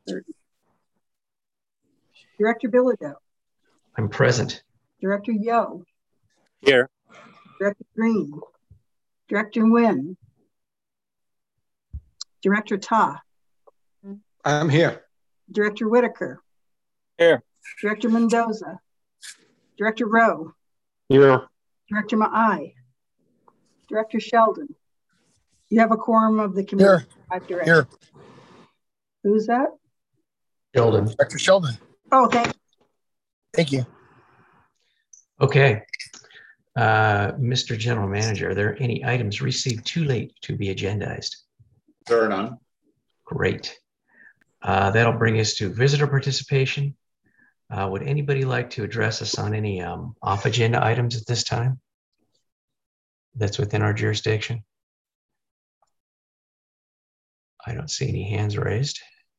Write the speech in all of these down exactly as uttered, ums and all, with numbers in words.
thirty. Director Bilodeau. I'm present. Director Yo. Here. Director Green. Director Nguyen. Director Ta. I'm here. Director Whitaker. Here. Director Mendoza. Director Rowe. Here. Director Maai. Director Sheldon. You have a quorum of the committee. Here. Five directors. Here. Who's that? Sheldon. Director Sheldon. Oh, thank you. Thank you. Okay. Uh, Mister General Manager, are there any items received too late to be agendized? There are none. Great. Uh, that'll bring us to visitor participation. Uh, would anybody like to address us on any um, off-agenda items at this time that's within our jurisdiction? I don't see any hands raised.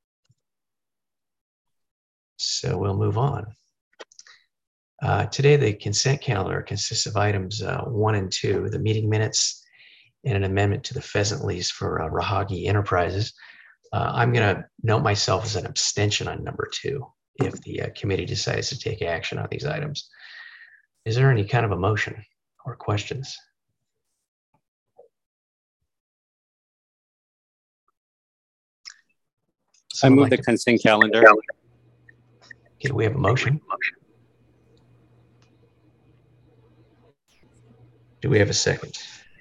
So we'll move on. Uh, today, the consent calendar consists of items uh, one and two, the meeting minutes, and an amendment to the pheasant lease for uh, Rahagi Enterprises. Uh, I'm going to note myself as an abstention on number two if the uh, committee decides to take action on these items. Is there any kind of a motion or questions? I move like the to... consent calendar. Okay, we have a motion. Do we have a second?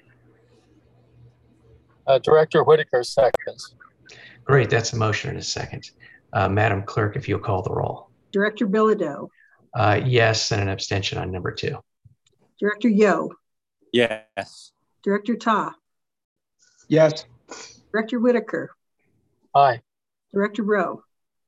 Uh, Director Whitaker seconds. Great, that's a motion and a second. Uh, Madam Clerk, if you'll call the roll. Director Bilodeau. Uh, yes, and an abstention on number two. Director Yo. Yes. Director Ta. Yes. Director Whitaker. Aye. Director Rowe.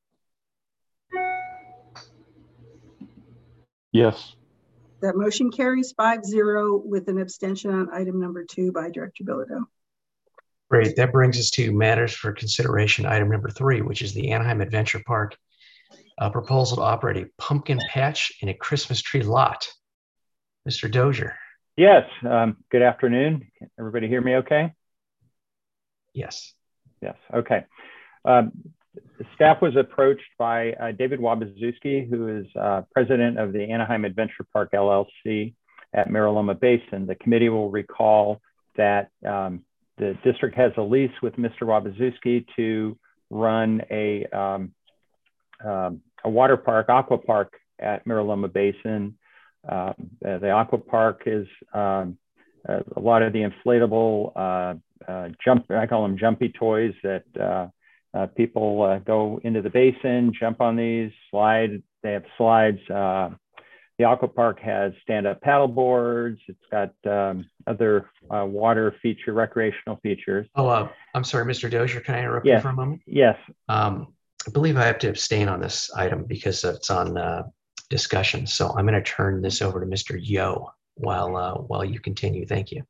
Yes. That motion carries five zero with an abstention on item number two by Director Bilodeau. Great. That brings us to matters for consideration. Item number three, which is the Anaheim Adventure Park uh, proposal to operate a pumpkin patch in a Christmas tree lot. Mister Dozier. Yes. Um, good afternoon. Can everybody hear me okay? Yes. Yes. Okay. Um, the staff was approached by uh, David Wabazuski, who is uh, president of the Anaheim Adventure Park L L C at Mariloma Basin. The committee will recall that um, the district has a lease with Mister Wabazuski to run a, um, um, a water park, aqua park at Mariloma Basin. Uh, the aqua park is um, a, a lot of the inflatable uh, uh, jump, I call them jumpy toys that uh, uh, people uh, go into the basin, jump on these, slide. They have slides. Uh, the aqua park has stand-up paddle boards. It's got um, other uh, water feature, recreational features. Oh, uh, I'm sorry, Mister Dozier, can I interrupt yes. you for a moment? Yes. Um, I believe I have to abstain on this item because it's on uh, discussion. So I'm going to turn this over to Mister Yo while uh, while you continue. Thank you.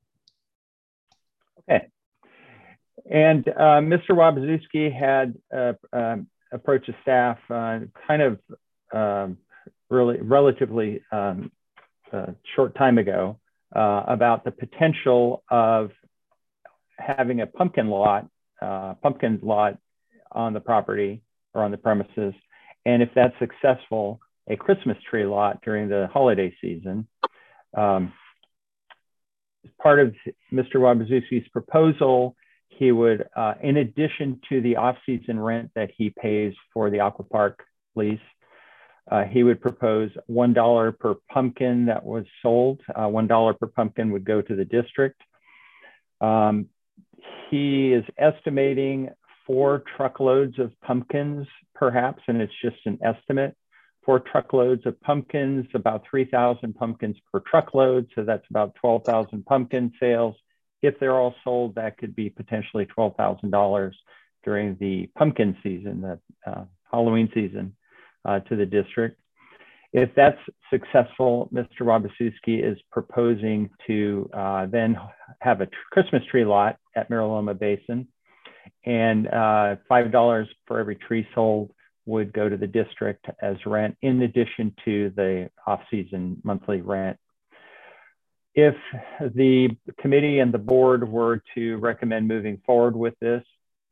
Okay. And uh, Mister Wabazuski had uh, um, approached the staff uh, kind of um, really relatively um, uh, short time ago uh, about the potential of having a pumpkin lot, uh, pumpkin lot on the property or on the premises. And if that's successful, a Christmas tree lot during the holiday season. Um, as part of Mister Wabazuski's proposal, he would, uh, in addition to the off-season rent that he pays for the aqua park lease, uh, he would propose one dollar per pumpkin that was sold. Uh, one dollar per pumpkin would go to the district. Um, he is estimating four truckloads of pumpkins, perhaps, and it's just an estimate. Four truckloads of pumpkins, about three thousand pumpkins per truckload. So that's about twelve thousand pumpkin sales. If they're all sold, that could be potentially twelve thousand dollars during the pumpkin season, the uh, Halloween season uh, to the district. If that's successful, Mister Wabazuski is proposing to uh, then have a Christmas tree lot at Mariloma Basin, and uh, five dollars for every tree sold would go to the district as rent, in addition to the off-season monthly rent. If the committee and the board were to recommend moving forward with this,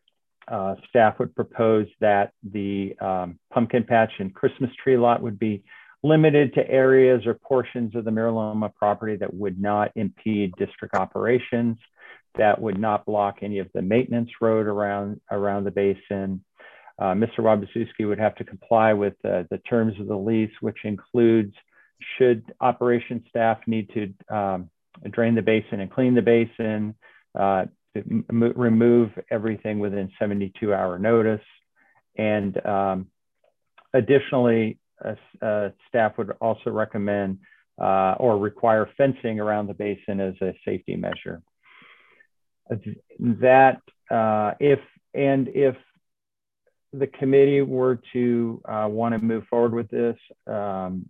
uh, staff would propose that the um, pumpkin patch and Christmas tree lot would be limited to areas or portions of the Mira Loma property that would not impede district operations, that would not block any of the maintenance road around, around the basin. Uh, Mister Wabaszewski would have to comply with uh, the terms of the lease, which includes should operations staff need to um, drain the basin and clean the basin, uh, remove everything within seventy-two hour notice. And um, additionally, uh, uh, staff would also recommend uh, or require fencing around the basin as a safety measure. That uh, if, and if the committee were to uh, want to move forward with this, um,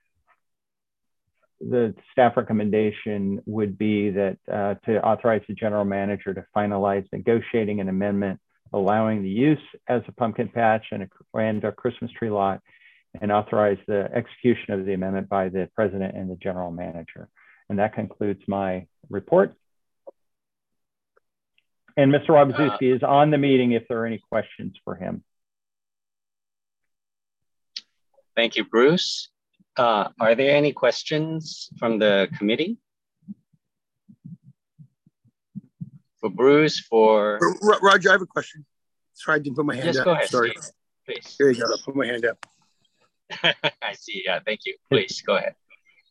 the staff recommendation would be that uh, to authorize the general manager to finalize negotiating an amendment allowing the use as a pumpkin patch and a, and a Christmas tree lot, and authorize the execution of the amendment by the president and the general manager. And that concludes my report. And Mister Wabaszewski uh, is on the meeting if there are any questions for him. Thank you, Bruce. Uh, are there any questions from the committee? For Bruce, for... Roger, I have a question. Sorry, I didn't put my hand yes, up. Go ahead, Sorry. Steve, please. Here you go. I'll put my hand up. I see. Yeah, thank you. Please, go ahead.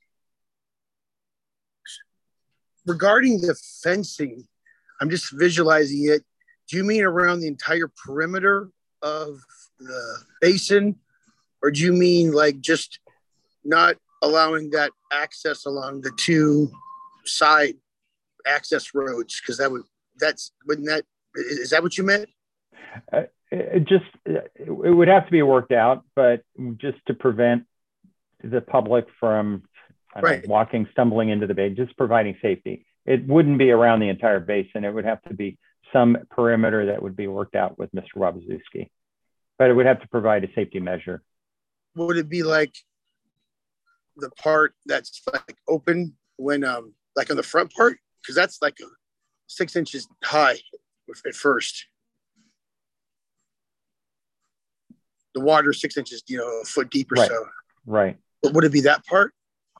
Regarding the fencing, I'm just visualizing it. Do you mean around the entire perimeter of the basin? Or do you mean like just not allowing that access along the two side access roads? Because that would, that's, wouldn't that, is that what you meant? Uh, it just, it would have to be worked out, but just to prevent the public from I don't right. know, walking, stumbling into the bay, just providing safety. It wouldn't be around the entire basin. It would have to be some perimeter that would be worked out with Mister Wabaszewski, but it would have to provide a safety measure. Would it be like the part that's like open when, um, like on the front part? Because that's like a six inches high at first. The water six inches, you know, a foot deep or right. so. Right. But would it be that part?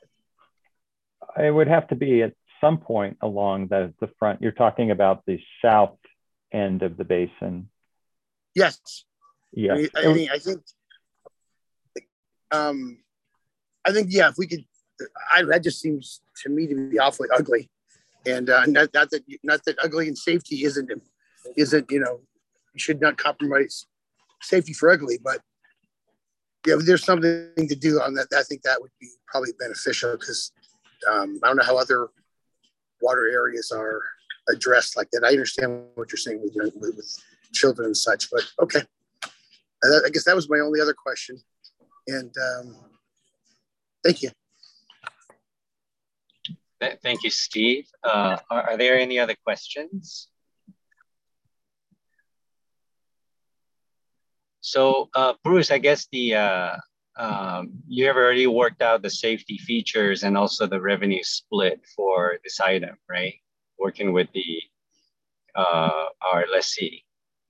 It would have to be at some point along the, the front. You're talking about the south end of the basin. Yes. Yes. I, mean, I, mean, I think, um, I think, yeah, if we could, I, that just seems to me to be awfully ugly. And uh, not, not that, not that ugly and safety isn't, isn't, you know, you should not compromise safety for ugly, but yeah, if there's something to do on that, I think that would be probably beneficial because um, I don't know how other water areas are addressed like that. I understand what you're saying with, you know, with, with children and such, but okay. I, I guess that was my only other question. And um, thank you. Thank you, Steve. Uh, are, are there any other questions? So, uh, Bruce, I guess the uh, um, you have already worked out the safety features and also the revenue split for this item, right? Working with the uh, our lessee.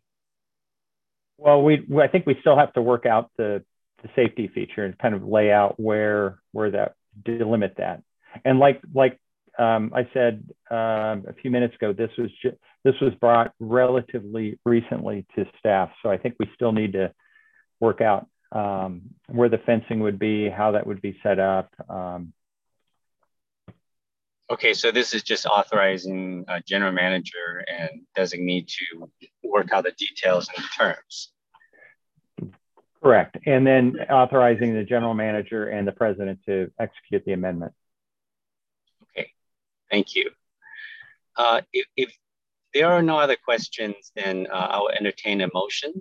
Well, we, we I think we still have to work out the the safety feature and kind of lay out where where that delimit that. And like like um, I said um, a few minutes ago, this was just, this was brought relatively recently to staff, so I think we still need to work out um, where the fencing would be, how that would be set up. Um, okay, so this is just authorizing a general manager and designee to work out the details and the terms. Correct, and then authorizing the general manager and the president to execute the amendment. Okay, thank you. Uh, if, if there are no other questions, then uh, I'll entertain a motion.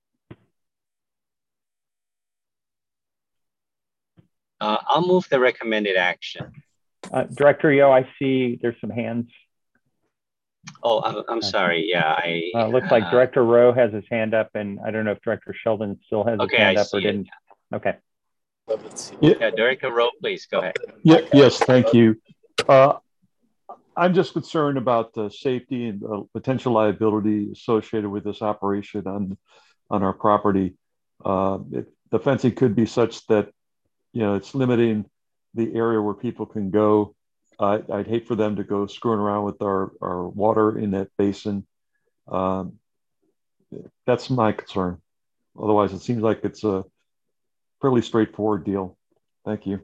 Uh, I'll move the recommended action. Uh, Director Yo, I see there's some hands. Oh, I'm, I'm sorry. Yeah, I. Uh, looks like uh, Director Rowe has his hand up, and I don't know if Director Sheldon still has okay, his hand I up or didn't. It. Okay. Yeah, Director Rowe, please go ahead. Yeah, yes, thank you. Uh, I'm just concerned about the safety and uh, potential liability associated with this operation on on our property. Uh, it, the fencing could be such that, you know, it's limiting the area where people can go. Uh, I'd hate for them to go screwing around with our, our water in that basin. Um, that's my concern. Otherwise, it seems like it's a fairly straightforward deal. Thank you.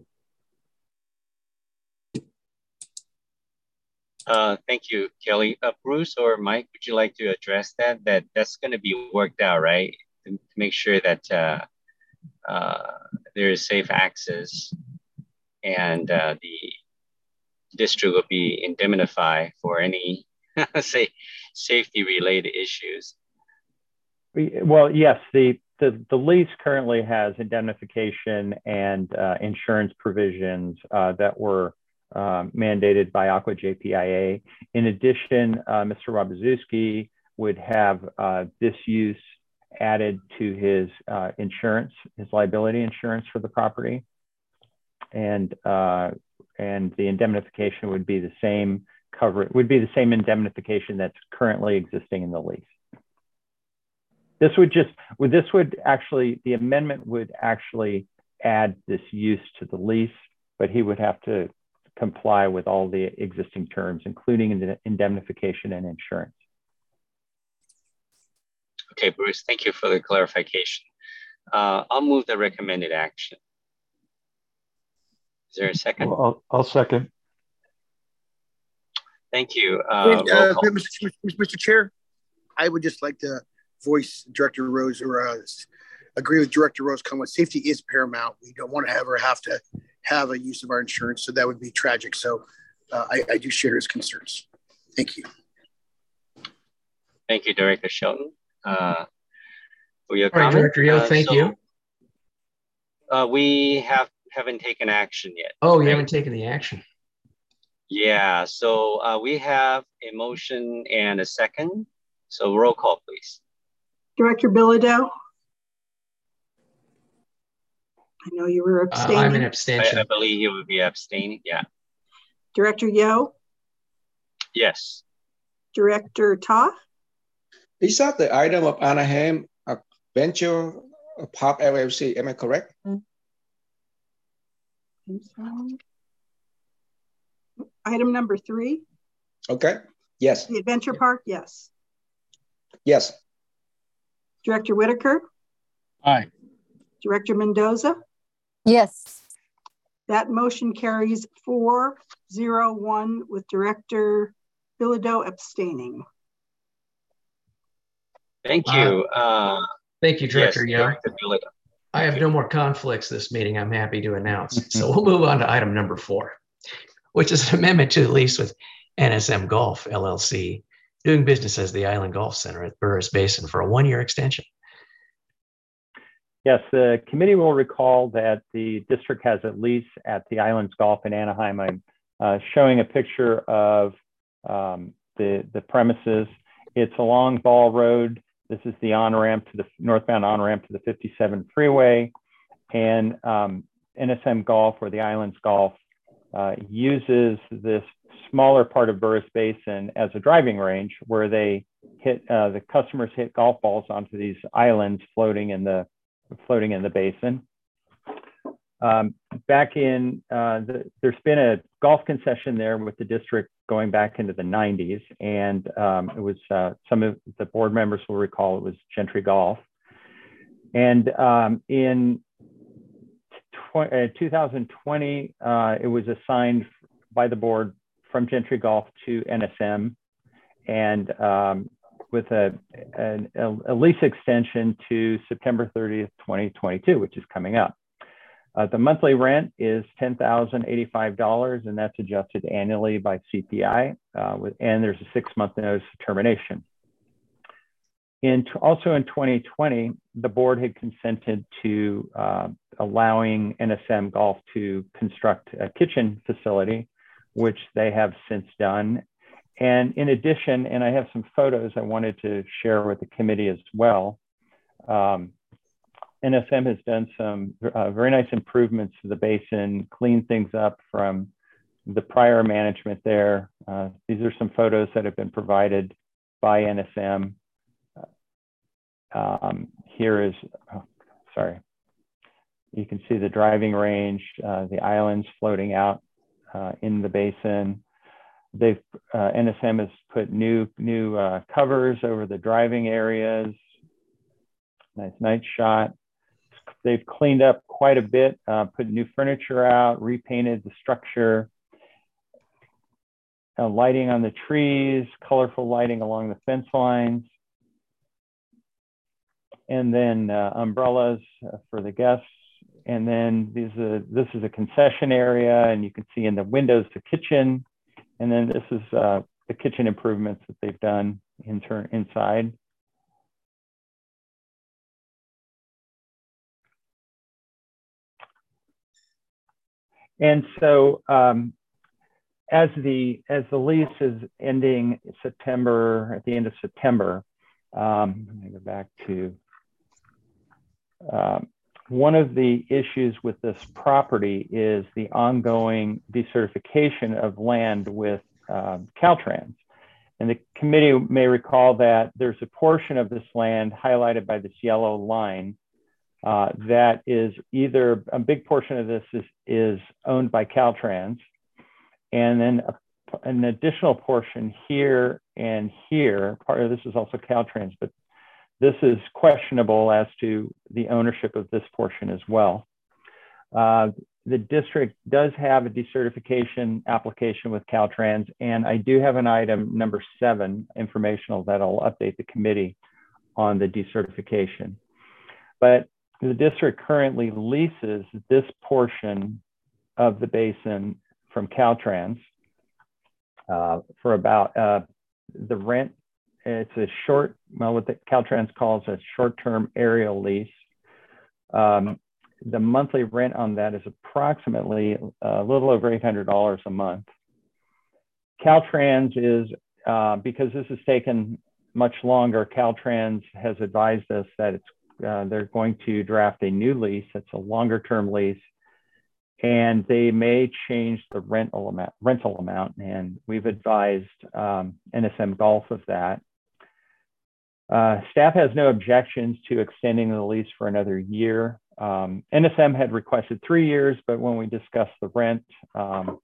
Uh, thank you, Kelly. Uh, Bruce or Mike, would you like to address that? That that's going to be worked out, right? To, to make sure that uh, uh, there is safe access, and uh, the district will be indemnified for any say safety related issues. Well, yes, the, the, the lease currently has indemnification and uh, insurance provisions uh, that were uh, mandated by Aqua J P I A. In addition, uh, Mister Wabazuski would have uh, this use added to his uh, insurance, his liability insurance for the property. And, uh, and the indemnification would be the same cover, would be the same indemnification that's currently existing in the lease. This would just, this would actually, the amendment would actually add this use to the lease, but he would have to comply with all the existing terms, including indemnification and insurance. Okay, Bruce, thank you for the clarification. Uh, I'll move the recommended action. Is there a second? Well, I'll, I'll second. Thank you. Uh, uh, Mister Mister Chair, I would just like to voice Director Rose or uh, agree with Director Rose. Come with safety is paramount. We don't want to have her have to have a use of our insurance, so that would be tragic. So uh, I, I do share his concerns. Thank you. Thank you, Director Shelton, uh, for your All right, comment. Director Yo, uh, thank so, you. Uh, we have haven't taken action yet. Oh, you right? haven't taken the action. Yeah, so uh, we have a motion and a second. So roll call, please. Director Bilodeau? I know you were abstaining. Uh, I'm an I, abstention. I believe he would be abstaining. Yeah. Director Yo? Yes. Director Ta? Is that the item of Anaheim uh, Venture Park L L C? Am I correct? So. Item number three? Okay. Yes. The Adventure Park? Yes. Yes. Director Whitaker? Aye. Director Mendoza? Yes. That motion carries four zero one with Director Bilodeau abstaining. Thank Uh, you. Uh, Thank you, Director yes, Yo. Director Bilodeau. I have no more conflicts this meeting, I'm happy to announce. So we'll move on to item number four, which is an amendment to the lease with N S M Golf L L C, doing business as the Island Golf Center at Burris Basin for a one-year extension. Yes, the committee will recall that the district has a lease at the Islands Golf in Anaheim. I'm uh, showing a picture of um, the, the premises. It's along Ball Road. This is the on-ramp to the northbound on-ramp to the fifty-seven freeway. And um, N S M Golf, or the Islands Golf, uh, uses this smaller part of Burris Basin as a driving range where they hit, uh, the customers hit golf balls onto these islands floating in the floating in the basin. Um, back in, uh, the, there's been a golf concession there with the district going back into the nineties. And um, it was, uh, some of the board members will recall it was Gentry Golf. And um, in uh, two thousand twenty, uh, it was assigned by the board from Gentry Golf to N S M. And um, with a, a, a lease extension to September thirtieth, twenty twenty-two, which is coming up. Uh, the monthly rent is ten thousand eighty-five dollars, and that's adjusted annually by C P I, uh, with, and there's a six-month notice of termination. In, also in twenty twenty, the board had consented to uh, allowing N S M Golf to construct a kitchen facility, which they have since done. And in addition, and I have some photos I wanted to share with the committee as well, um, N S M has done some uh, very nice improvements to the basin, cleaned things up from the prior management there. Uh, these are some photos that have been provided by N S M. Um, here is, oh, sorry. You can see the driving range, uh, the islands floating out uh, in the basin. They've, uh, N S M has put new, new uh, covers over the driving areas. Nice night shot. They've cleaned up quite a bit, uh, put new furniture out, repainted the structure. Uh, lighting on the trees, colorful lighting along the fence lines. And then uh, umbrellas uh, for the guests. And then these, uh, this is a concession area, and you can see in the windows the kitchen. And then this is uh, the kitchen improvements that they've done in turn inside. And so um, as the as the lease is ending September, at the end of September, um, let me go back to um, one of the issues with this property is the ongoing decertification of land with um, Caltrans. And the committee may recall that there's a portion of this land highlighted by this yellow line uh, that is either, a big portion of this is, is owned by Caltrans, and then a, an additional portion here and here, part of this is also Caltrans, but this is questionable as to the ownership of this portion as well. Uh, the district does have a decertification application with Caltrans, and I do have an item number seven, informational, that'll update the committee on the decertification. But the district currently leases this portion of the basin from Caltrans uh, for about uh, the rent. It's a short, well, what the Caltrans calls a short-term aerial lease. Um, the monthly rent on that is approximately a little over eight hundred dollars a month. Caltrans is, uh, because this has taken much longer, Caltrans has advised us that it's, uh, they're going to draft a new lease. It's a longer-term lease, and they may change the rental amount, rental amount, and we've advised um, N S M Gulf of that. Uh, staff has no objections to extending the lease for another year. Um, N S M had requested three years, but when we discussed the rent, um,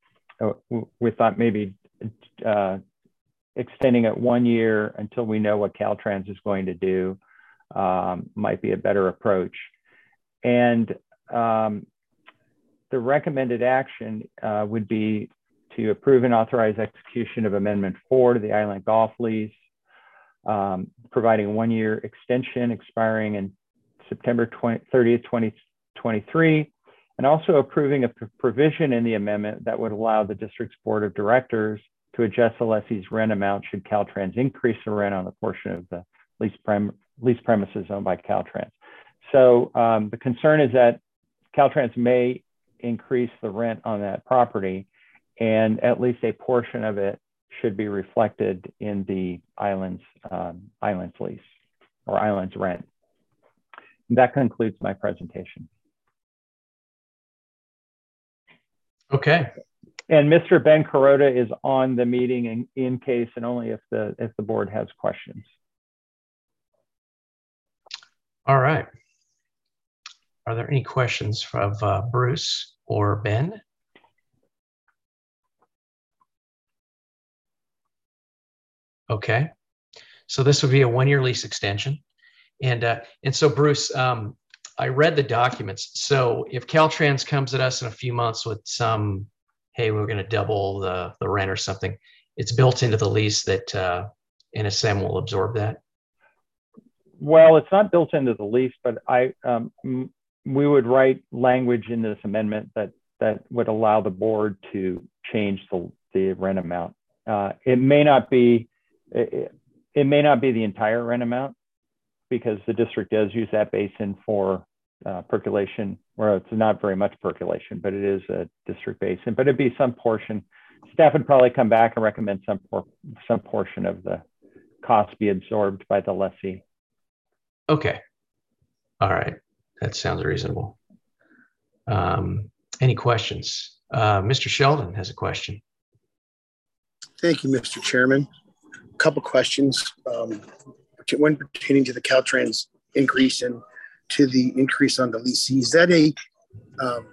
we thought maybe uh, extending it one year until we know what Caltrans is going to do um, might be a better approach. And um, the recommended action uh, would be to approve and authorize execution of Amendment four to the Island Golf lease, um, providing a one-year extension expiring in September thirtieth, twenty twenty-three, and also approving a provision in the amendment that would allow the district's board of directors to adjust the lessee's rent amount should Caltrans increase the rent on the portion of the lease, prem lease premises owned by Caltrans. So um, the concern is that Caltrans may increase the rent on that property, and at least a portion of it should be reflected in the island's, um, island's lease or island's rent. That concludes my presentation. Okay. And Mister Ben Carota is on the meeting in, in case and only if the if the board has questions. All right. Are there any questions from uh, Bruce or Ben? Okay. So this would be a one-year lease extension. And, uh, and so Bruce, um, I read the documents. So if Caltrans comes at us in a few months with some, hey, we're going to double the, the rent or something, it's built into the lease that uh, N S M will absorb that? Well, it's not built into the lease, but I um, we would write language in this amendment that, that would allow the board to change the, the rent amount. Uh, it may not be, it, it may not be the entire rent amount, because the district does use that basin for uh, percolation, or it's not very much percolation, but it is a district basin, but it'd be some portion. Staff would probably come back and recommend some, por some portion of the cost be absorbed by the lessee. Okay. All right. That sounds reasonable. Um, any questions? Uh, Mister Sheldon has a question. Thank you, Mister Chairman. A couple questions. Um, one pertaining to the Caltrans increase and to the increase on the leasing. Is that a um,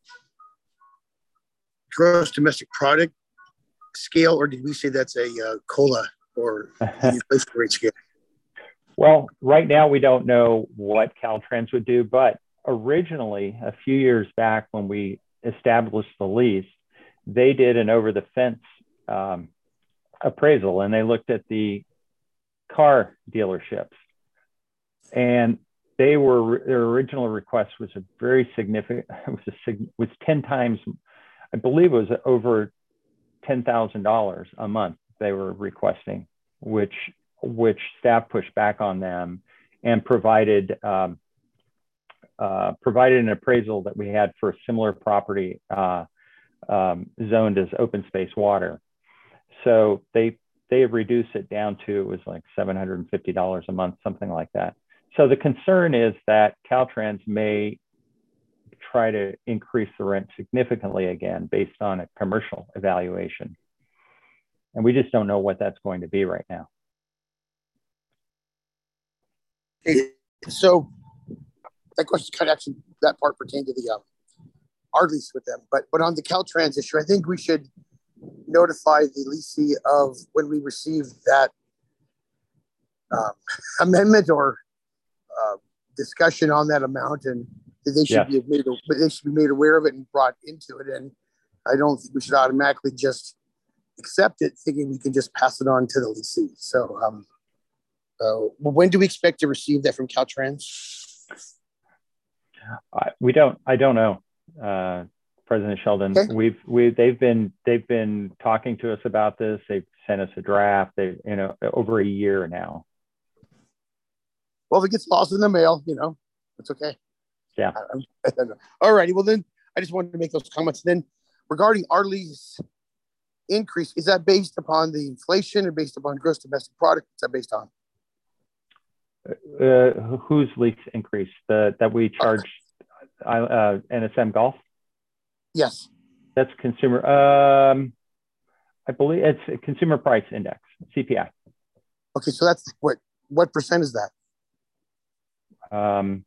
gross domestic product scale, or did we say that's a uh, COLA or inflation rate scale? Well, right now we don't know what Caltrans would do, but originally, a few years back when we established the lease, they did an over-the-fence um, appraisal, and they looked at the car dealerships, and they were their original request was a very significant. It was a was ten times, I believe, it was over ten thousand dollars a month they were requesting, which which staff pushed back on them and provided um, uh, provided an appraisal that we had for a similar property uh, um, zoned as open space water. So they they reduced it down to, it was like seven hundred fifty dollars a month, something like that. So the concern is that Caltrans may try to increase the rent significantly again based on a commercial evaluation. And we just don't know what that's going to be right now. Okay, so that question kind of actually, that part pertained to the um, our lease with them. But, but on the Caltrans issue, I think we should notify the leasee of when we receive that um, amendment or uh, discussion on that amount, and they should Yes. be made they should be made aware of it and brought into it. And I don't think we should automatically just accept it, thinking we can just pass it on to the leasee. So, um, uh, when do we expect to receive that from Caltrans? Uh, we don't. I don't know, uh, President Sheldon. Okay. We've we they've been they've been talking to us about this. They've sent us a draft. They you know over a year now. Well, if it gets lost in the mail, you know, it's okay. Yeah. All righty. Well, then I just wanted to make those comments. Then regarding our lease increase, is that based upon the inflation or based upon gross domestic product? What's that based on? Uh, whose lease increase? The that we charge uh, N S M Golf? Yes. That's consumer. Um, I believe it's a consumer price index, C P I. Okay, so that's what what percent is that? Um,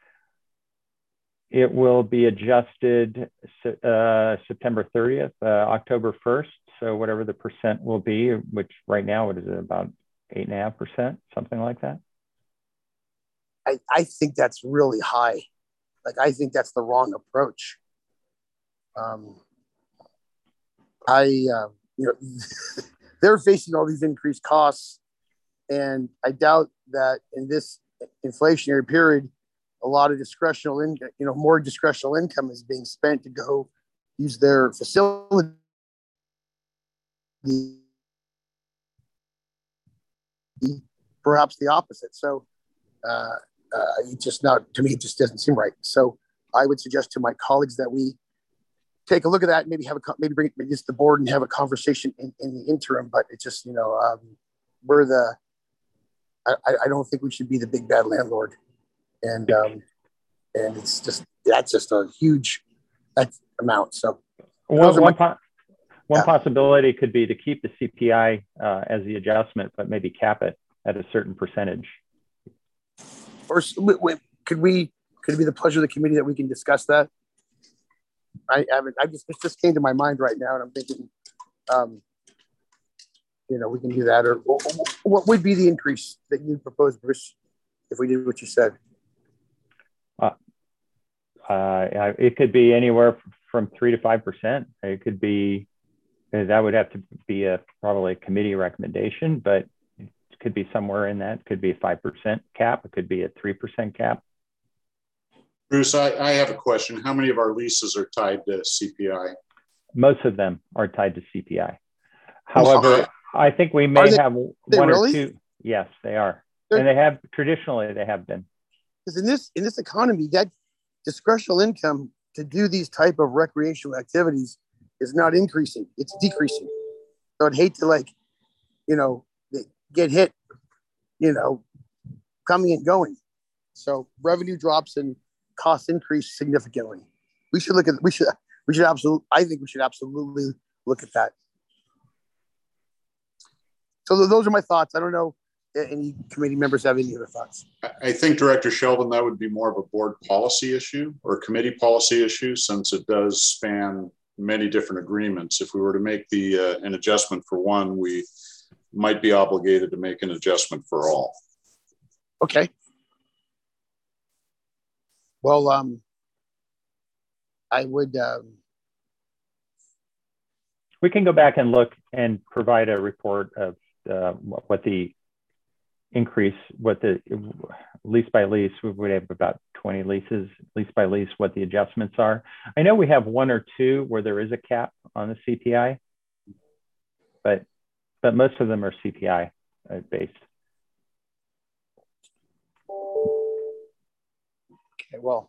it will be adjusted uh, September thirtieth, uh, October first. So whatever the percent will be, which right now it is about eight and a half percent, something like that. I, I think that's really high. Like, I think that's the wrong approach. Um, I, uh, you know, they're facing all these increased costs, and I doubt that in this inflationary period, a lot of discretional, in, you know, more discretional income is being spent to go use their facility. Perhaps the opposite. So, uh, uh, it just not to me. It just doesn't seem right. So, I would suggest to my colleagues that we take a look at that. Maybe have a maybe bring it just the board and have a conversation in, in the interim. But it's just you know um, we're the. I, I don't think we should be the big bad landlord, and um, and it's just that's just a huge amount. So one one, my, po- one yeah. possibility could be to keep the C P I uh, as the adjustment, but maybe cap it at a certain percentage. Or could we could it be the pleasure of the committee that we can discuss that? I haven't. I just it just came to my mind right now, and I'm thinking, um, you know, we can do that. Or what would be the increase that you propose, Bruce, if we did what you said? Uh, uh, it could be anywhere from three to five percent. It could be that would have to be a probably a committee recommendation, but it could be somewhere in that. It could be a five percent cap. It could be a three percent cap. Bruce, I, I have a question. How many of our leases are tied to C P I? Most of them are tied to C P I. However, I think we may they, have one really? or two. Yes, they are. They're, and they have traditionally, they have been. Because in this in this economy, that discretional income to do these type of recreational activities is not increasing. It's decreasing. So I'd hate to like, you know, get hit, you know, coming and going. So revenue drops and costs increase significantly. We should look at, we should, we should absolutely, I think we should absolutely look at that. So those are my thoughts. I don't know if any committee members have any other thoughts. I think, Director Sheldon, that would be more of a board policy issue or committee policy issue, since it does span many different agreements. If we were to make the uh, an adjustment for one, we might be obligated to make an adjustment for all. Okay. Well, um, I would. Um, we can go back and look and provide a report of uh, what the increase, what the lease by lease, we would have about twenty leases, lease by lease, what the adjustments are. I know we have one or two where there is a cap on the C P I, but but most of them are C P I based. Okay, well.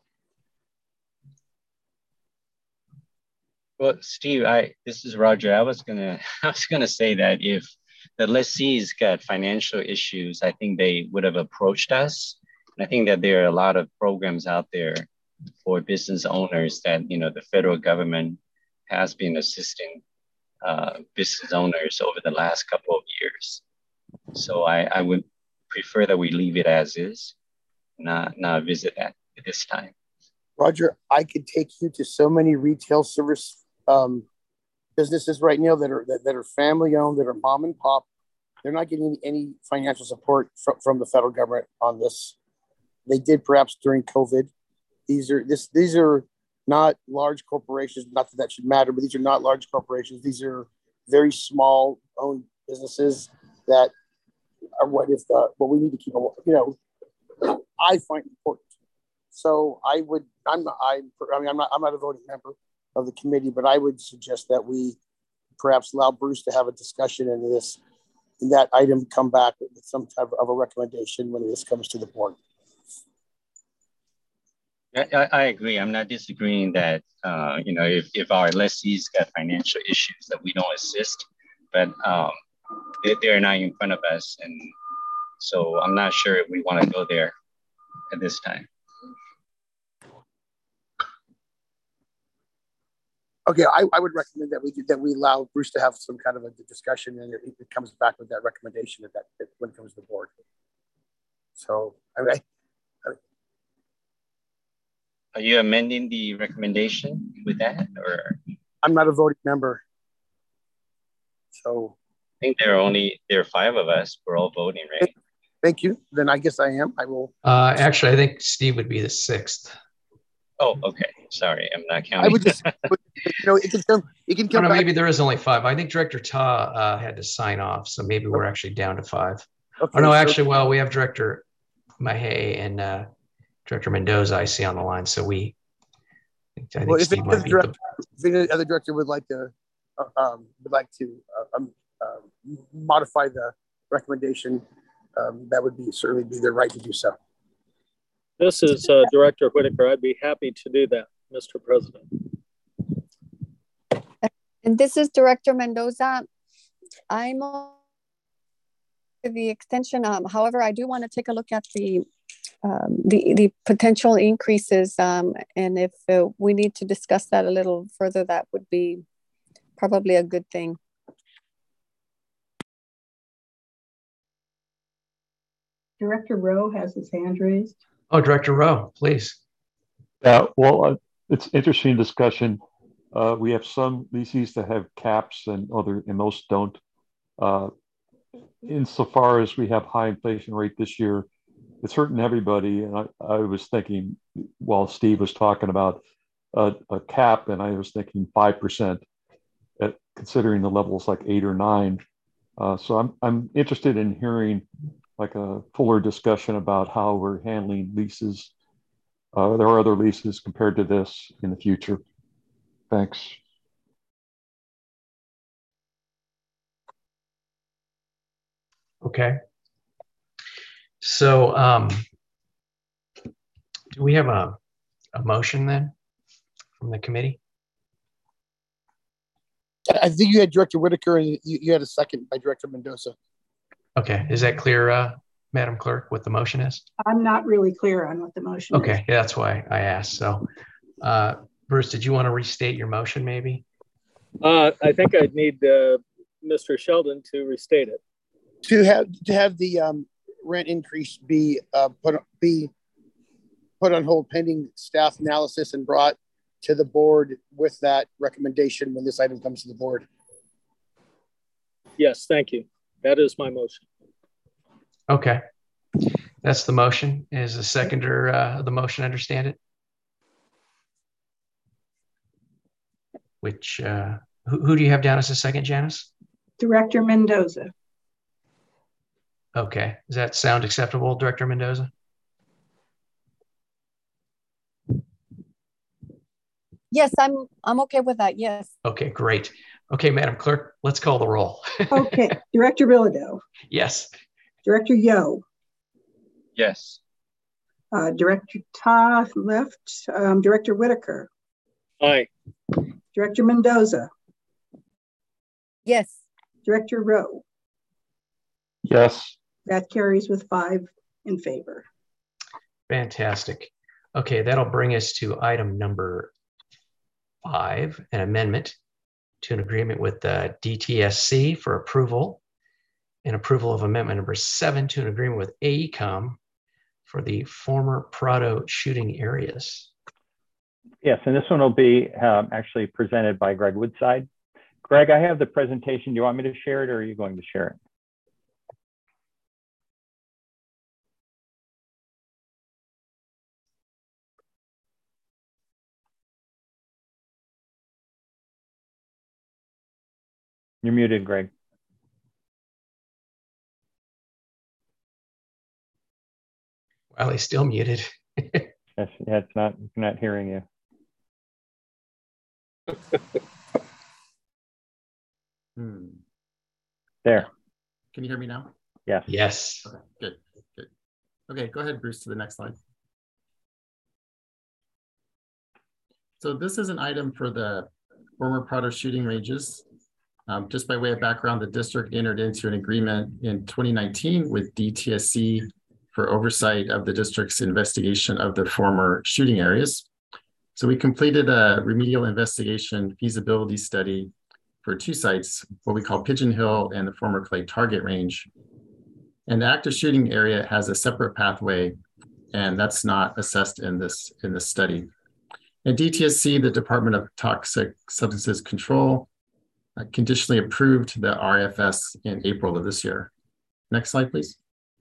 Well, Steve, I this is Roger. I was gonna I was gonna say that if the lessees got financial issues, I think they would have approached us. And I think that there are a lot of programs out there for business owners that, you know, the federal government has been assisting uh, business owners over the last couple of years. So I, I would prefer that we leave it as is, not, not visit that at this time. Roger, I could take you to so many retail service um, businesses right now that are that, that are family owned, that are mom and pop. They're not getting any financial support from, from the federal government on this. They did perhaps during COVID. These are this these are not large corporations. Not that that should matter, but these are not large corporations. These are very small owned businesses that are what if the what we need to keep. You know, I find important. So I would. I'm not. I. I mean, I'm not. I'm not a voting member of the committee, but I would suggest that we perhaps allow Bruce to have a discussion in this, in that item, come back with some type of a recommendation when this comes to the board. I, I agree. I'm not disagreeing that, uh, you know, if, if our lessees got financial issues that we don't assist, but um, they, they're not in front of us. And so I'm not sure if we want to go there at this time. Okay, I, I would recommend that we do, that we allow Bruce to have some kind of a discussion, and it, it comes back with that recommendation at that at, when it comes to the board. So, I mean, I, are you amending the recommendation with that, or? I'm not a voting member, so I think there are only there are five of us. We're all voting, right? Thank you. Then I guess I am. I will. Uh, actually, I think Steve would be the sixth. Oh, okay. Sorry, I'm not counting. I would just, you know, it can come. It can come. No, back. maybe there is only five. I think Director Ta uh, had to sign off, so maybe we're actually down to five. Okay, oh no, so, actually, well, we have Director Mahay and uh, Director Mendoza I see on the line, so we. I think well, if Steve any, might be director, the... if any other director would like to, uh, um, would like to uh, um, uh, modify the recommendation, um, that would be certainly be their right to do so. This is uh, Director Whitaker. I'd be happy to do that, Mister President. And this is Director Mendoza. I'm on the extension. Um, however, I do want to take a look at the um, the, the potential increases. Um, and if uh, we need to discuss that a little further, that would be probably a good thing. Director Rowe has his hand raised. Oh, Director Rowe, please. Yeah, well, uh, it's interesting discussion. Uh, we have some leases that have caps and other, and most don't. Uh, insofar as we have high inflation rate this year, it's hurting everybody. And I, I was thinking, while Steve was talking about a, a cap, and I was thinking five percent, at, considering the levels like eight or nine. Uh, so I'm I'm interested in hearing like a fuller discussion about how we're handling leases. Uh, there are other leases compared to this in the future. Thanks. Okay. So um, do we have a, a motion then from the committee? I think you had Director Whitaker and you, you had a second by Director Mendoza. Okay, is that clear, uh, Madam Clerk, what the motion is? I'm not really clear on what the motion okay, is. yeah, that's why I asked. So uh, Bruce, did you want to restate your motion maybe? Uh, I think I'd need uh, Mister Sheldon to restate it. To have to have the um, rent increase be uh, put be put on hold pending staff analysis and brought to the board with that recommendation when this item comes to the board. Yes, thank you. That is my motion. Okay, that's the motion. Is the seconder uh, the motion understand it? Which, uh, who, who do you have down as a second, Janice? Director Mendoza. Okay, does that sound acceptable, Director Mendoza? Yes, I'm I'm okay with that. Yes. Okay, great. Okay, Madam Clerk, let's call the roll. Okay, Director Bilodeau. Yes. Director Yo. Yes. Uh, Director Ta left. Um, Director Whitaker. Aye. Director Mendoza. Yes. Director Rowe. Yes. That carries with five in favor. Fantastic. Okay, that'll bring us to item number five, an amendment to an agreement with the D T S C for approval, and approval of amendment number seven to an agreement with A E COM for the former Prado shooting areas. Yes, and this one will be um, actually presented by Greg Woodside. Greg, I have the presentation. Do you want me to share it or are you going to share it? You're muted, Greg. Well, he's still muted. Yes, yeah, it's not, it's not hearing you. Hmm. There. Can you hear me now? Yes. Yes. Okay, good, good. Okay, go ahead, Bruce, to the next slide. So this is an item for the former Prado shooting ranges. Um, just by way of background, the district entered into an agreement in twenty nineteen with D T S C for oversight of the district's investigation of the former shooting areas. So we completed a remedial investigation feasibility study for two sites, what we call Pigeon Hill and the former Clay Target Range. And the active shooting area has a separate pathway, and that's not assessed in this, in this study. And D T S C, the Department of Toxic Substances Control, uh, conditionally approved the R F S in April of this year. Next slide, please.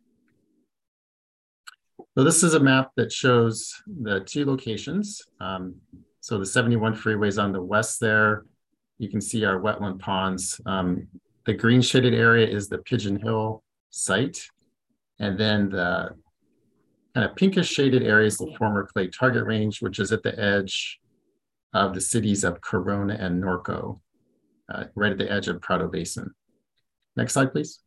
So this is a map that shows the two locations. Um, so the seventy-one freeway is on the west there. You can see our wetland ponds. Um, the green shaded area is the Pigeon Hill site. And then the kind of pinkish shaded area is the former Clay Target Range, which is at the edge of the cities of Corona and Norco, uh, right at the edge of Prado Basin. Next slide, please.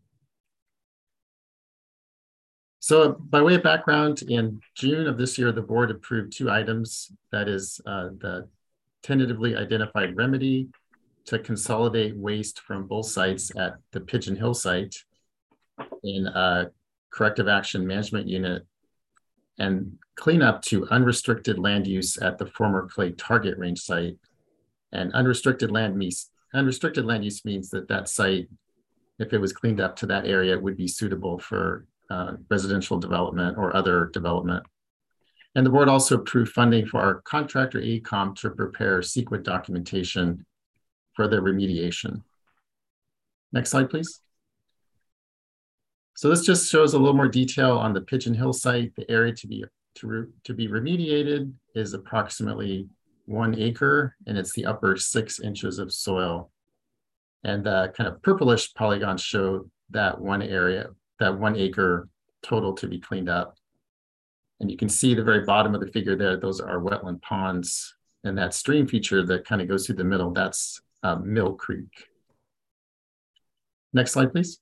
So by way of background, in June of this year, the board approved two items. That is uh, the tentatively identified remedy to consolidate waste from both sites at the Pigeon Hill site in a corrective action management unit, and clean up to unrestricted land use at the former Clay Target Range site. And unrestricted land means, unrestricted land use means that that site, if it was cleaned up to that area, would be suitable for uh, residential development or other development. And the board also approved funding for our contractor A E COM to prepare C E Q A documentation for the remediation. Next slide, please. So this just shows a little more detail on the Pigeon Hill site. The area to be to, to be remediated is approximately one acre, and it's the upper six inches of soil. And the kind of purplish polygons show that one area, that one acre total to be cleaned up. And you can see the very bottom of the figure there, those are wetland ponds. And that stream feature that kind of goes through the middle, that's uh, Mill Creek. Next slide, please.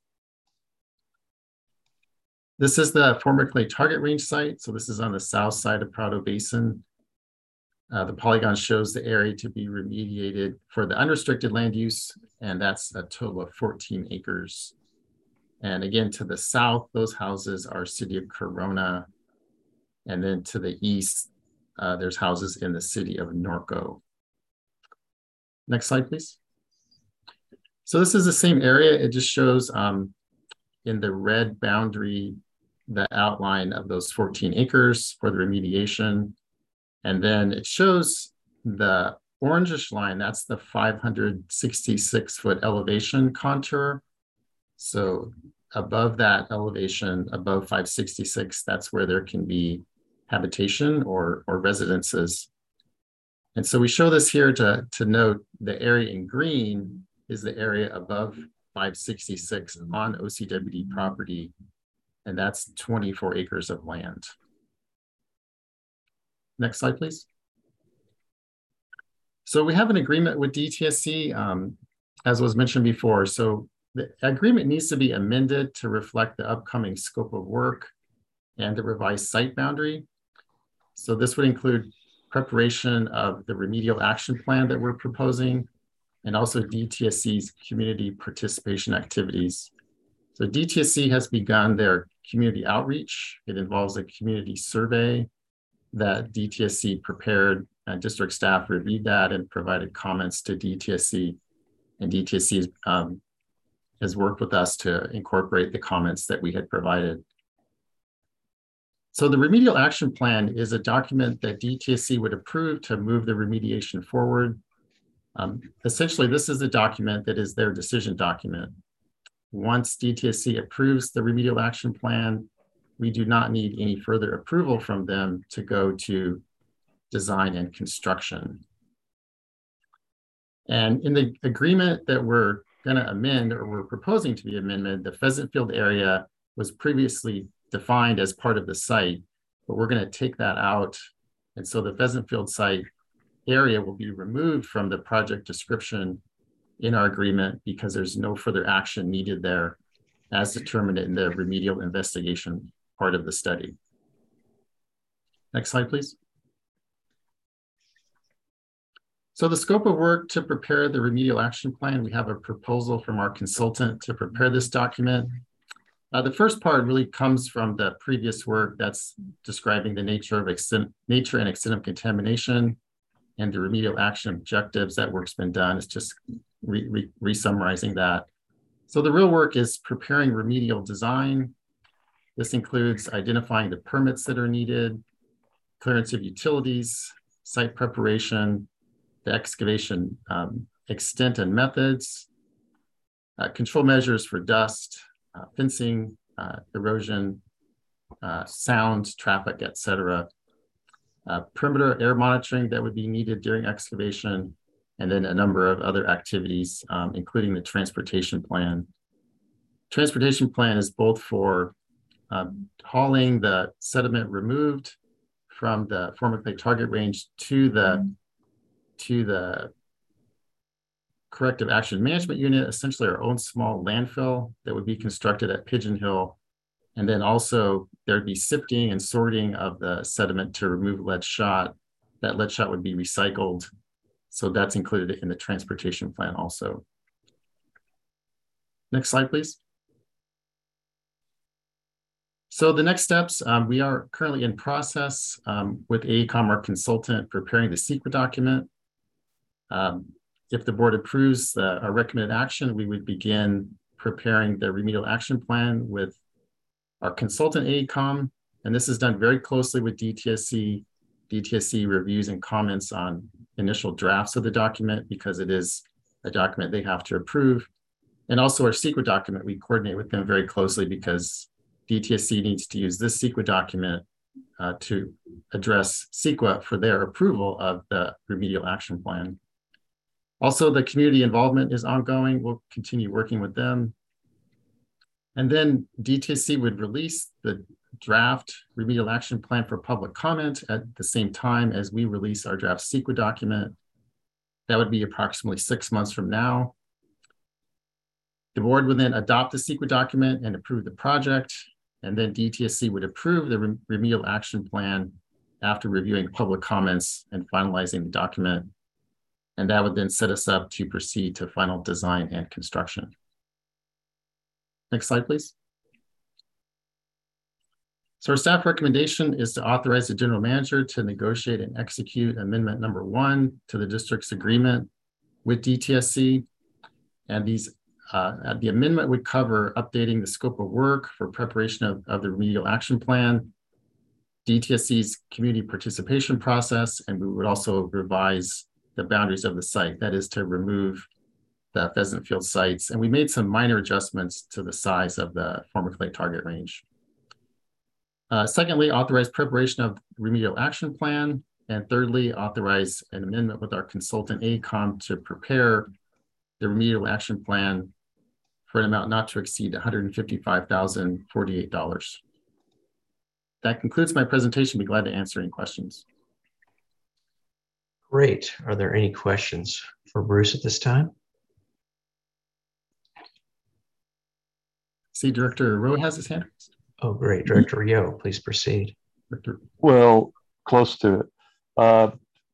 This is the former Clay Target Range site. So this is on the south side of Prado Basin. Uh, the polygon shows the area to be remediated for the unrestricted land use, and that's a total of fourteen acres. And again, to the south, those houses are City of Corona. And then to the east, uh, there's houses in the city of Norco. Next slide, please. So this is the same area. It just shows um, in the red boundary, the outline of those fourteen acres for the remediation. And then it shows the orangish line, that's the five hundred sixty-six foot elevation contour. So above that elevation, above five sixty-six, that's where there can be habitation or, or residences. And so we show this here to, to note the area in green is the area above five sixty-six on O C W D property, and that's twenty-four acres of land. Next slide, please. So we have an agreement with D T S C, um, as was mentioned before. So the agreement needs to be amended to reflect the upcoming scope of work and the revised site boundary. So this would include preparation of the remedial action plan that we're proposing, and also D T S C's community participation activities. So D T S C has begun their community outreach. It involves a community survey that D T S C prepared, and district staff reviewed that and provided comments to D T S C. And D T S C um, has worked with us to incorporate the comments that we had provided. So the remedial action plan is a document that D T S C would approve to move the remediation forward. Um, essentially, this is a document that is their decision document. Once D T S C approves the remedial action plan, we do not need any further approval from them to go to design and construction. And in the agreement that we're going to amend, or we're proposing to be amended, the Pheasant Field area was previously defined as part of the site, but we're going to take that out. And so the Pheasant Field site area will be removed from the project description in our agreement because there's no further action needed there as determined in the remedial investigation part of the study. Next slide, please. So the scope of work to prepare the remedial action plan, we have a proposal from our consultant to prepare this document. Uh, the first part really comes from the previous work that's describing the nature of extent, nature and extent of contamination and the remedial action objectives. That work's been done. It's just re, re, re-summarizing that. So the real work is preparing remedial design. This includes identifying the permits that are needed, clearance of utilities, site preparation, the excavation um, extent and methods, uh, control measures for dust, uh, fencing, uh, erosion, uh, sound, traffic, et cetera. Uh, perimeter air monitoring that would be needed during excavation, and then a number of other activities, um, including the transportation plan. Transportation plan is both for um, hauling the sediment removed from the former clay target range to the, to the corrective action management unit, essentially our own small landfill that would be constructed at Pigeon Hill. And then also there'd be sifting and sorting of the sediment to remove lead shot. That lead shot would be recycled. So that's included in the transportation plan also. Next slide, please. So the next steps, um, we are currently in process um, with AECOM, our consultant, preparing the CEQA document. Um, if the board approves the, our recommended action, we would begin preparing the remedial action plan with our consultant AECOM, and this is done very closely with D T S C. D T S C reviews and comments on initial drafts of the document because it is a document they have to approve. And also our CEQA document, we coordinate with them very closely because D T S C needs to use this CEQA document uh, to address CEQA for their approval of the remedial action plan. Also, the community involvement is ongoing. We'll continue working with them. And then D T S C would release the draft remedial action plan for public comment at the same time as we release our draft CEQA document. That would be approximately six months from now. The board would then adopt the CEQA document and approve the project. And then D T S C would approve the re remedial action plan after reviewing public comments and finalizing the document. And that would then set us up to proceed to final design and construction. Next slide, please. So our staff recommendation is to authorize the general manager to negotiate and execute amendment number one to the district's agreement with D T S C. And these, uh, the amendment would cover updating the scope of work for preparation of, of the remedial action plan, D T S C's community participation process, and we would also revise the boundaries of the site. That is to remove the Pheasant Field sites. And we made some minor adjustments to the size of the former clay target range. Uh, secondly, authorize preparation of remedial action plan. And thirdly, authorize an amendment with our consultant AECOM to prepare the remedial action plan for an amount not to exceed one hundred fifty-five thousand forty-eight dollars. That concludes my presentation. Be glad to answer any questions. Great. Are there any questions for Bruce at this time? See, Director Rowe has his hand. Oh, great. Director Yo, please proceed. Well, close to it. Uh,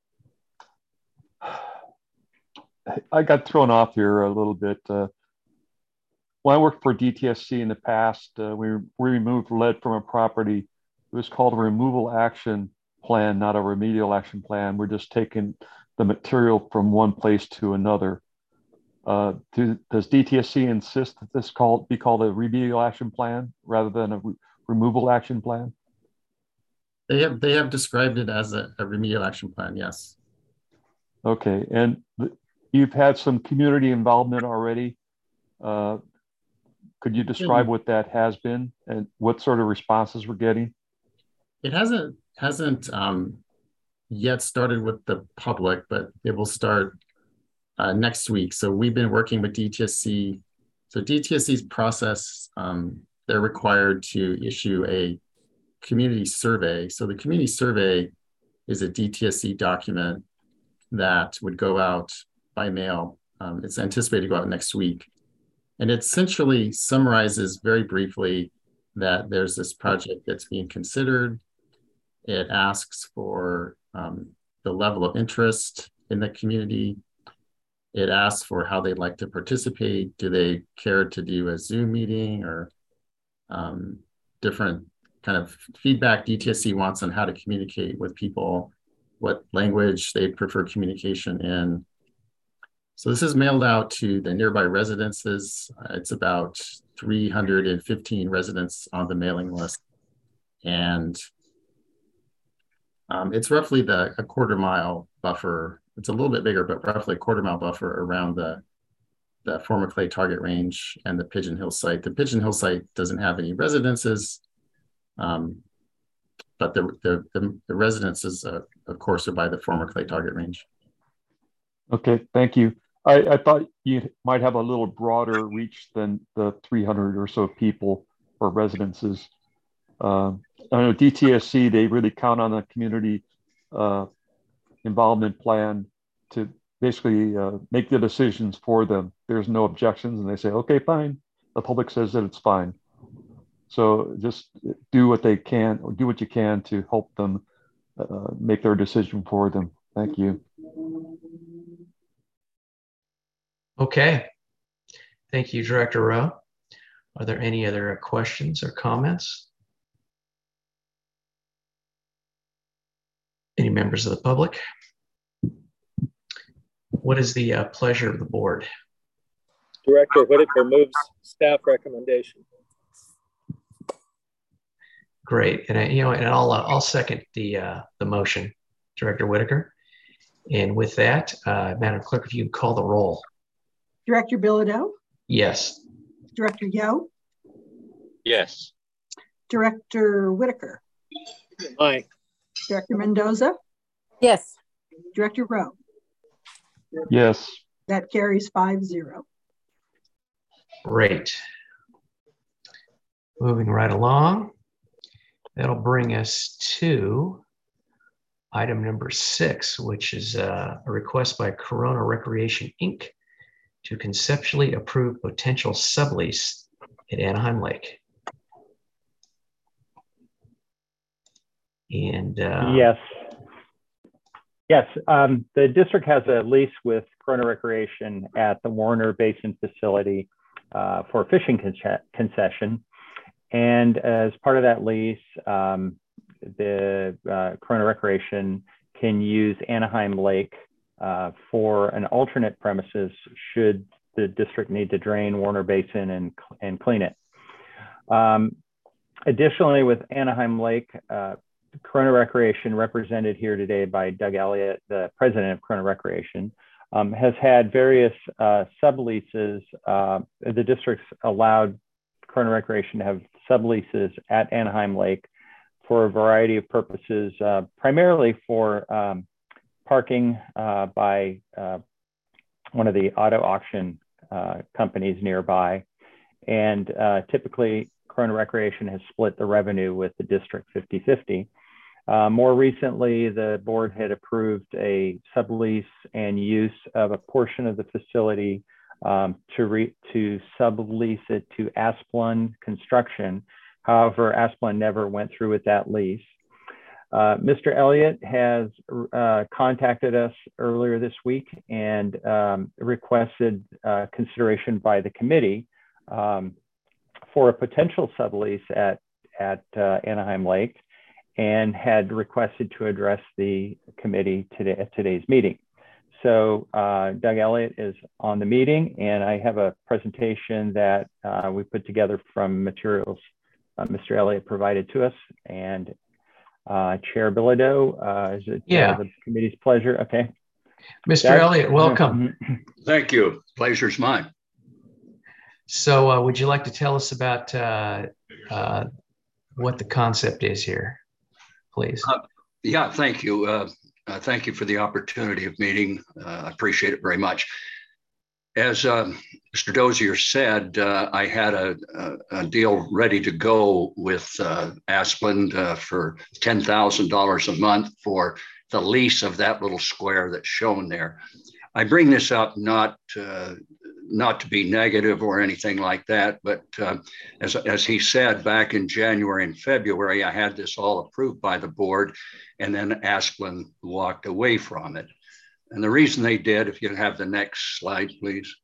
I got thrown off here a little bit. Uh, when I worked for D T S C in the past, uh, we, we removed lead from a property. It was called a removal action plan, not a remedial action plan. We're just taking the material from one place to another. Uh, do, does D T S C insist that this called, be called a remedial action plan rather than a re removal action plan? They have they have described it as a, a remedial action plan, yes. Okay, and you've had some community involvement already. Uh, could you describe what that has been and what sort of responses we're getting? It hasn't hasn't um, yet started with the public, but it will start Uh, next week. So we've been working with D T S C. So D T S C's process, um, they're required to issue a community survey. So the community survey is a D T S C document that would go out by mail. Um, it's anticipated to go out next week. And it essentially summarizes very briefly that there's this project that's being considered. It asks for um, the level of interest in the community. It asks for how they'd like to participate. Do they care to do a Zoom meeting or um, different kind of feedback D T S C wants on how to communicate with people, what language they'd prefer communication in. So this is mailed out to the nearby residences. It's about three hundred fifteen residents on the mailing list. And um, it's roughly the a quarter mile buffer. It's a little bit bigger, but roughly a quarter mile buffer around the, the former clay target range and the Pigeon Hill site. The Pigeon Hill site doesn't have any residences, um, but the, the, the, the residences, uh, of course, are by the former clay target range. Okay, thank you. I, I thought you might have a little broader reach than the three hundred or so people or residences. Uh, I know D T S C, they really count on the community uh, involvement plan to basically uh, make the decisions for them. There's no objections and they say, okay, fine. The public says that it's fine. So just do what they can, or do what you can to help them uh, make their decision for them. Thank you. Okay. Thank you, Director Rowe. Are there any other questions or comments? Any members of the public? What is the uh, pleasure of the board? Director Whitaker moves staff recommendation. Great, and I, you know, and I'll uh, I'll second the uh, the motion, Director Whitaker. And with that, uh, Madam Clerk, if you can call the roll. Director Bilodeau? Yes. Director Yo? Yes. Director Whitaker? Aye. Director Mendoza? Yes. Director Rowe? Yes. That carries five zero. Great. Moving right along. That'll bring us to item number six, which is uh, a request by Corona Recreation, Incorporated to conceptually approve potential sublease at Anaheim Lake. And uh, yes. Yes, um, the district has a lease with Corona Recreation at the Warner Basin facility uh, for a fishing con concession. and as part of that lease, um, the uh, Corona Recreation can use Anaheim Lake uh, for an alternate premises should the district need to drain Warner Basin and, and clean it. Um, additionally, with Anaheim Lake, uh, Corona Recreation, represented here today by Doug Elliott, the president of Corona Recreation, um, has had various uh, subleases. Uh, the district's allowed Corona Recreation to have subleases at Anaheim Lake for a variety of purposes, uh, primarily for um, parking uh, by uh, one of the auto auction uh, companies nearby. And uh, typically, Corona Recreation has split the revenue with the district fifty fifty. Uh, more recently, the board had approved a sublease and use of a portion of the facility um, to, re to sublease it to Asplund Construction. However, Asplund never went through with that lease. Uh, Mister Elliott has uh, contacted us earlier this week and um, requested uh, consideration by the committee um, for a potential sublease at, at uh, Anaheim Lake, and had requested to address the committee today at today's meeting. So uh, Doug Elliott is on the meeting, and I have a presentation that uh, we put together from materials uh, Mister Elliott provided to us. And uh, Chair Bilodeau, uh, is it yeah. uh, the committee's pleasure? Okay. Mister Doug? Elliott, welcome. Thank you. Pleasure's mine. So uh, would you like to tell us about uh, uh, what the concept is here, please? Uh, yeah, thank you. Uh, uh, thank you for the opportunity of meeting. Uh, I appreciate it very much. As um, Mister Dozier said, uh, I had a, a, a deal ready to go with uh, Asplund uh, for ten thousand dollars a month for the lease of that little square that's shown there. I bring this up not uh, not to be negative or anything like that, but uh, as, as he said, back in January and February, I had this all approved by the board, and then Asplund walked away from it. And the reason they did, if you have the next slide, please.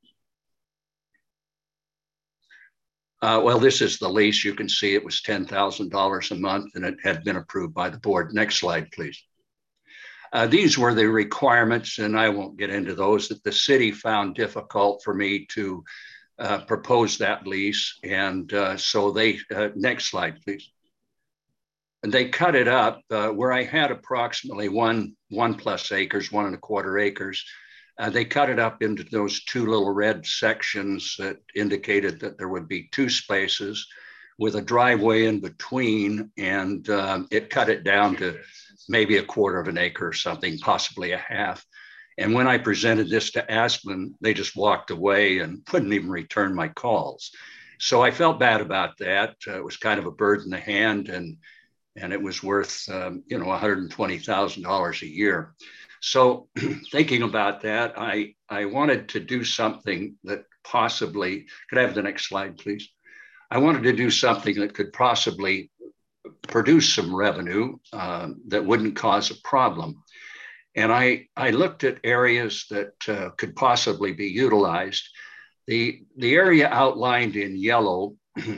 Uh, well, this is the lease. You can see it was ten thousand dollars a month, and it had been approved by the board. Next slide, please. Uh, these were the requirements, and I won't get into those, that the city found difficult for me to uh, propose that lease. And uh, so they, uh, next slide, please. And they cut it up uh, where I had approximately one, one plus acres, one and a quarter acres. Uh, they cut it up into those two little red sections that indicated that there would be two spaces with a driveway in between, and um, it cut it down to maybe a quarter of an acre or something, possibly a half. And when I presented this to Asplund, they just walked away and wouldn't even return my calls. So I felt bad about that. Uh, it was kind of a bird in the hand, and, and it was worth, um, you know, one hundred twenty thousand dollars a year. So thinking about that, I, I wanted to do something that possibly, could I have the next slide, please? I wanted to do something that could possibly produce some revenue uh, that wouldn't cause a problem. And I, I looked at areas that uh, could possibly be utilized. The, the area outlined in yellow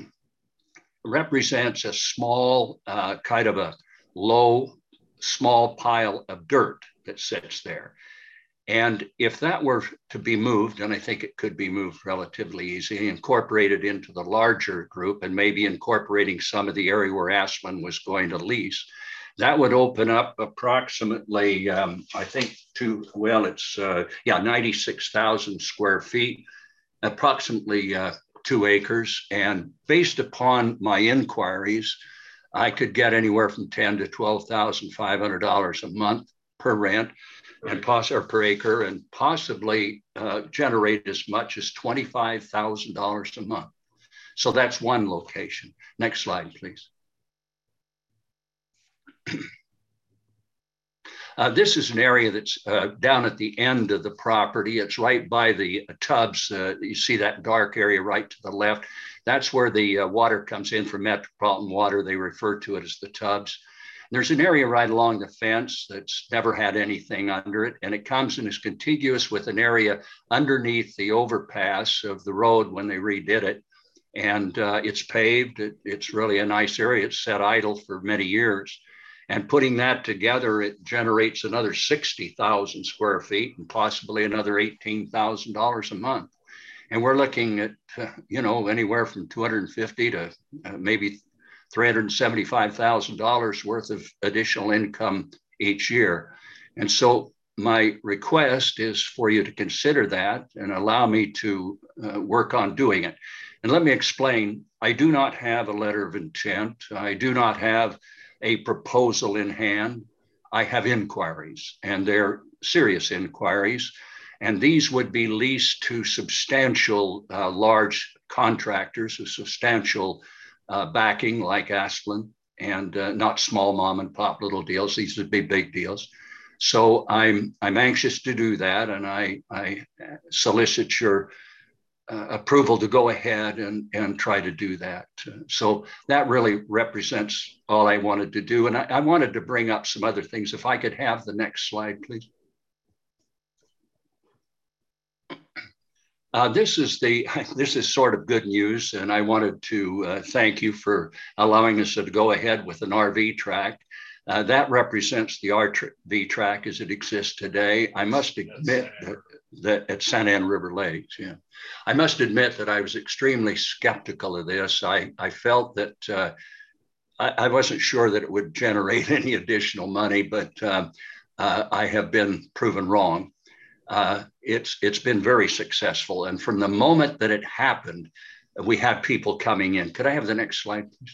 represents a small, uh, kind of a low, small pile of dirt that sits there. And if that were to be moved, and I think it could be moved relatively easy, incorporated into the larger group, and maybe incorporating some of the area where Asplund was going to lease, that would open up approximately, um, I think, to, well, it's, uh, yeah, ninety-six thousand square feet, approximately uh, two acres. And based upon my inquiries, I could get anywhere from ten to twelve thousand five hundred dollars a month per rent, and poss or per acre, and possibly uh, generate as much as twenty-five thousand dollars a month. So that's one location. Next slide, please. Uh, this is an area that's uh, down at the end of the property. It's right by the uh, tubs. Uh, you see that dark area right to the left. That's where the uh, water comes in from Metropolitan Water. They refer to it as the tubs. There's an area right along the fence that's never had anything under it, and it comes and is contiguous with an area underneath the overpass of the road when they redid it. and uh, it's paved. It, it's really a nice area. It's sat idle for many years. And putting that together, it generates another sixty thousand square feet and possibly another eighteen thousand dollars a month. And we're looking at, uh, you know, anywhere from two hundred fifty to uh, maybe three hundred seventy-five thousand dollars worth of additional income each year. And so my request is for you to consider that and allow me to uh, work on doing it. And let me explain, I do not have a letter of intent. I do not have a proposal in hand. I have inquiries, and they're serious inquiries. And these would be leased to substantial uh, large contractors with substantial uh, backing like Asplin, and uh, not small mom and pop little deals. These would be big deals. So I'm, I'm anxious to do that, and I, I solicit your uh, approval to go ahead and, and try to do that. Uh, so that really represents all I wanted to do. And I, I wanted to bring up some other things. If I could have the next slide, please. Uh, this is the this is sort of good news, and I wanted to uh, thank you for allowing us to go ahead with an R V track. Uh, that represents the R V track as it exists today. I must admit that, that at Santa Ana River Lakes, yeah, I must admit that I was extremely skeptical of this. I I felt that uh, I, I wasn't sure that it would generate any additional money, but um, uh, I have been proven wrong. Uh, it's it's been very successful. And from the moment that it happened, we had people coming in. Could I have the next slide, please?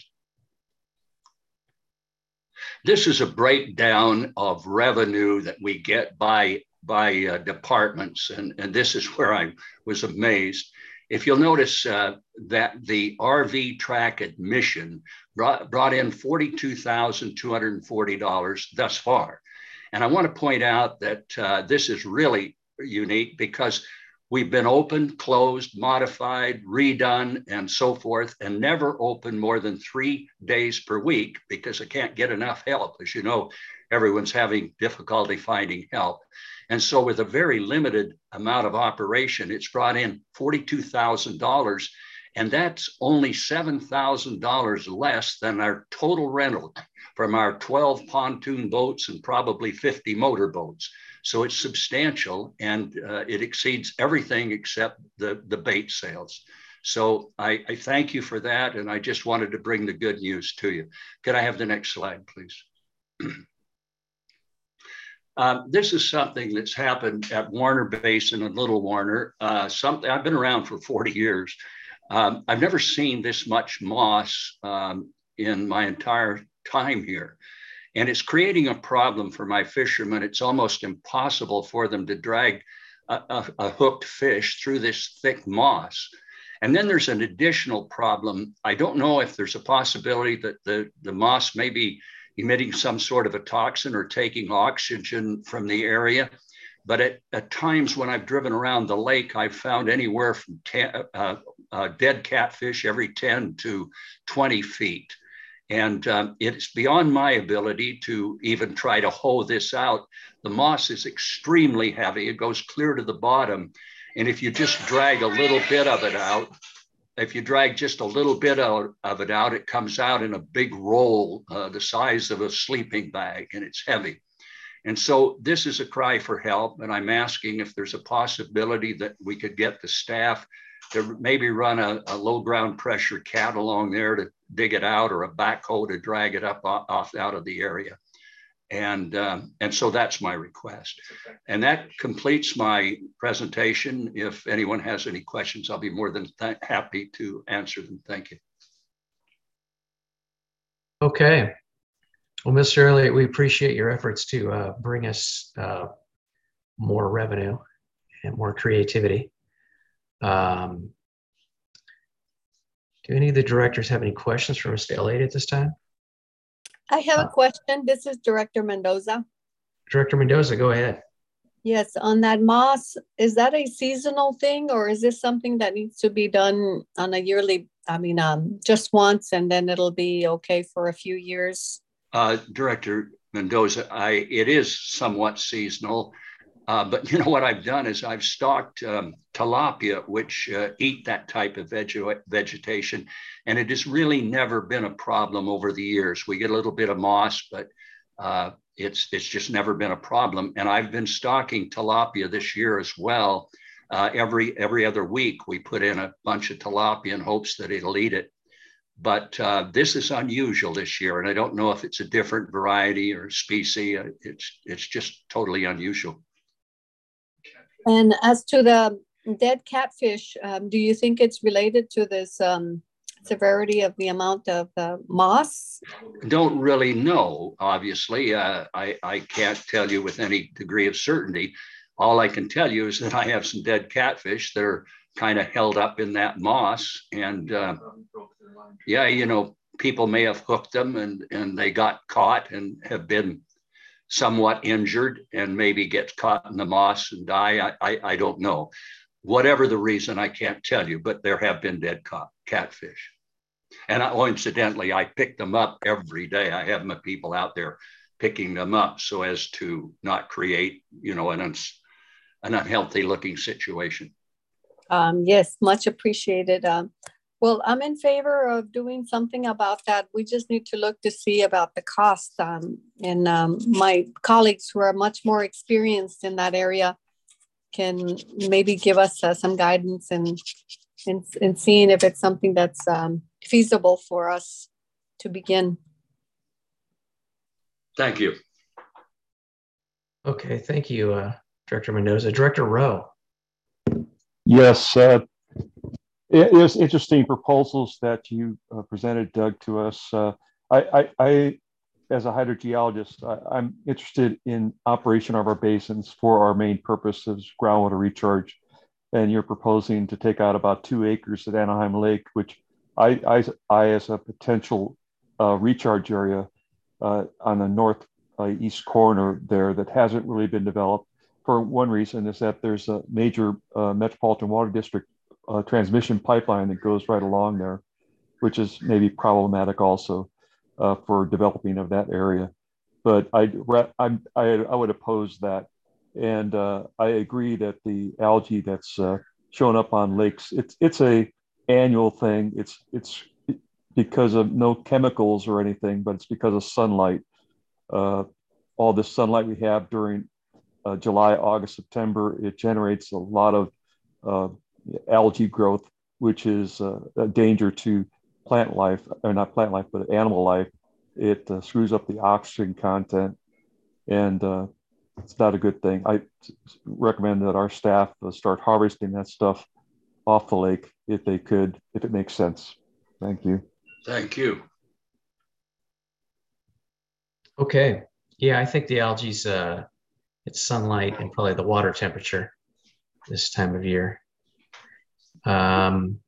This is a breakdown of revenue that we get by, by uh, departments. And, and this is where I was amazed. If you'll notice uh, that the R V track admission brought, brought in forty-two thousand two hundred forty dollars thus far. And I want to point out that uh, this is really unique because we've been opened, closed, modified, redone, and so forth, and never open more than three days per week because I can't get enough help. As you know, everyone's having difficulty finding help. And so with a very limited amount of operation, it's brought in forty-two thousand dollars, and that's only seven thousand dollars less than our total rental from our twelve pontoon boats and probably fifty motor boats. So it's substantial, and uh, it exceeds everything except the, the bait sales. So I, I thank you for that, and I just wanted to bring the good news to you. Could I have the next slide, please? um, this is something that's happened at Warner Basin and Little Warner. Uh, something I've been around for forty years. Um, I've never seen this much moss um, in my entire time here. And it's creating a problem for my fishermen. It's almost impossible for them to drag a, a, a hooked fish through this thick moss. And then there's an additional problem. I don't know if there's a possibility that the, the moss may be emitting some sort of a toxin or taking oxygen from the area. But at, at times when I've driven around the lake, I've found anywhere from ten, uh, uh, dead catfish every ten to twenty feet. And um, it's beyond my ability to even try to hoe this out. The moss is extremely heavy. It goes clear to the bottom. And if you just drag a little bit of it out, if you drag just a little bit of, of it out, it comes out in a big roll, uh, the size of a sleeping bag, and it's heavy. And so this is a cry for help. And I'm asking if there's a possibility that we could get the staff to maybe run a, a low ground pressure cat along there to dig it out, or a backhoe to drag it up off out of the area. And, um, and so that's my request. And that completes my presentation. If anyone has any questions, I'll be more than happy to answer them. Thank you. Okay. Well, Mister Elliott, we appreciate your efforts to uh, bring us uh, more revenue and more creativity. Um, do any of the directors have any questions for Mister Elliott at this time? I have uh, a question. This is Director Mendoza. Director Mendoza, go ahead. Yes, on that moss, is that a seasonal thing, or is this something that needs to be done on a yearly, I mean, um, just once and then it'll be okay for a few years? Uh, Director Mendoza, I, it is somewhat seasonal. Uh, but you know what I've done is I've stocked um, tilapia, which uh, eat that type of veg- vegetation. And it has really never been a problem over the years. We get a little bit of moss, but uh, it's, it's just never been a problem. And I've been stocking tilapia this year as well. Uh, every, every other week, we put in a bunch of tilapia in hopes that it'll eat it. But uh, this is unusual this year. And I don't know if it's a different variety or species. It's, it's just totally unusual. And as to the dead catfish, um, do you think it's related to this um, severity of the amount of uh, moss? Don't really know, obviously. Uh, I, I can't tell you with any degree of certainty. All I can tell you is that I have some dead catfish that are kind of held up in that moss. And uh, yeah, you know, people may have hooked them and, and they got caught and have been somewhat injured and maybe get caught in the moss and die. I, I, I don't know. Whatever the reason, I can't tell you, but there have been dead catfish. And I, oh, incidentally, I pick them up every day. I have my people out there picking them up so as to not create, you know, an, uns, an unhealthy looking situation. Um, yes, much appreciated. Um, Well, I'm in favor of doing something about that. We just need to look to see about the cost. Um, and um, my colleagues who are much more experienced in that area can maybe give us uh, some guidance and, and, and seeing if it's something that's um, feasible for us to begin. Thank you. Okay, thank you, uh, Director Mendoza. Director Rowe. Yes. Uh, It is interesting proposals that you uh, presented, Doug, to us. Uh, I, I, I, as a hydrogeologist, I, I'm interested in operation of our basins for our main purpose of groundwater recharge. And you're proposing to take out about two acres at Anaheim Lake, which I, I, I as a potential uh, recharge area uh, on the north uh, east corner there that hasn't really been developed. For one reason is that there's a major uh, metropolitan water district Uh, transmission pipeline that goes right along there, which is maybe problematic also uh, for developing of that area. But I, I, I, I would oppose that. And uh, I agree that the algae that's uh, shown up on lakes, it's it's a annual thing. It's, it's because of no chemicals or anything, but it's because of sunlight. Uh, all the sunlight we have during uh, July, August, September, it generates a lot of uh, algae growth, which is uh, a danger to plant life, or not plant life, but animal life. It uh, screws up the oxygen content, and uh, it's not a good thing. I recommend that our staff uh, start harvesting that stuff off the lake if they could, if it makes sense. Thank you. Thank you. Okay. Yeah, I think the algae's, uh, it's sunlight and probably the water temperature this time of year. Um,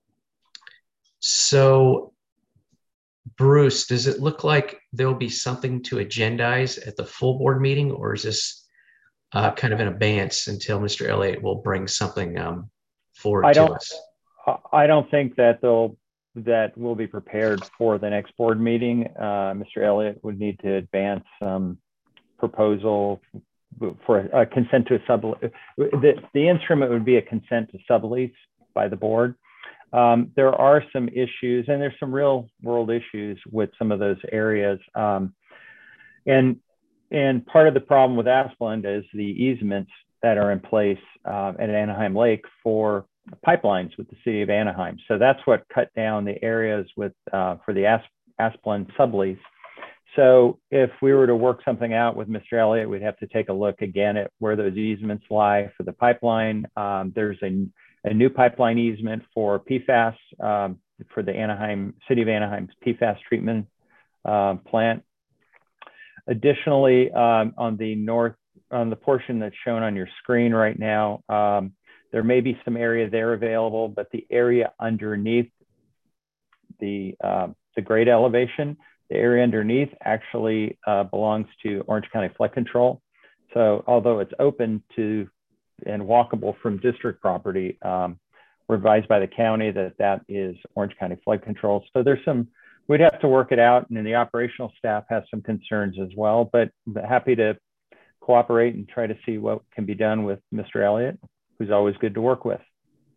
so, Bruce, does it look like there'll be something to agendize at the full board meeting, or is this uh, kind of in abeyance until Mister Elliott will bring something um, forward I to don't, us? I don't think that they'll that will be prepared for the next board meeting. Uh, Mister Elliott would need to advance some proposal for a, a consent to a sublease. The, the instrument would be a consent to sublease by the board. Um, there are some issues, and there's some real world issues with some of those areas. Um, and, and part of the problem with Asplund is the easements that are in place uh, at Anaheim Lake for pipelines with the city of Anaheim. So that's what cut down the areas with uh, for the As Asplund sublease. So if we were to work something out with Mister Elliott, we'd have to take a look again at where those easements lie for the pipeline. Um, there's a, a new pipeline easement for P FAS, um, for the Anaheim, City of Anaheim's P FAS treatment uh, plant. Additionally, um, on the north, on the portion that's shown on your screen right now, um, there may be some area there available, but the area underneath the, uh, the grade elevation, the area underneath actually uh, belongs to Orange County Flood Control. So although it's open to and walkable from district property, um, we're advised by the county that that is Orange County Flood Control. So there's some, we'd have to work it out, and then the operational staff has some concerns as well, but happy to cooperate and try to see what can be done with Mister Elliott, who's always good to work with.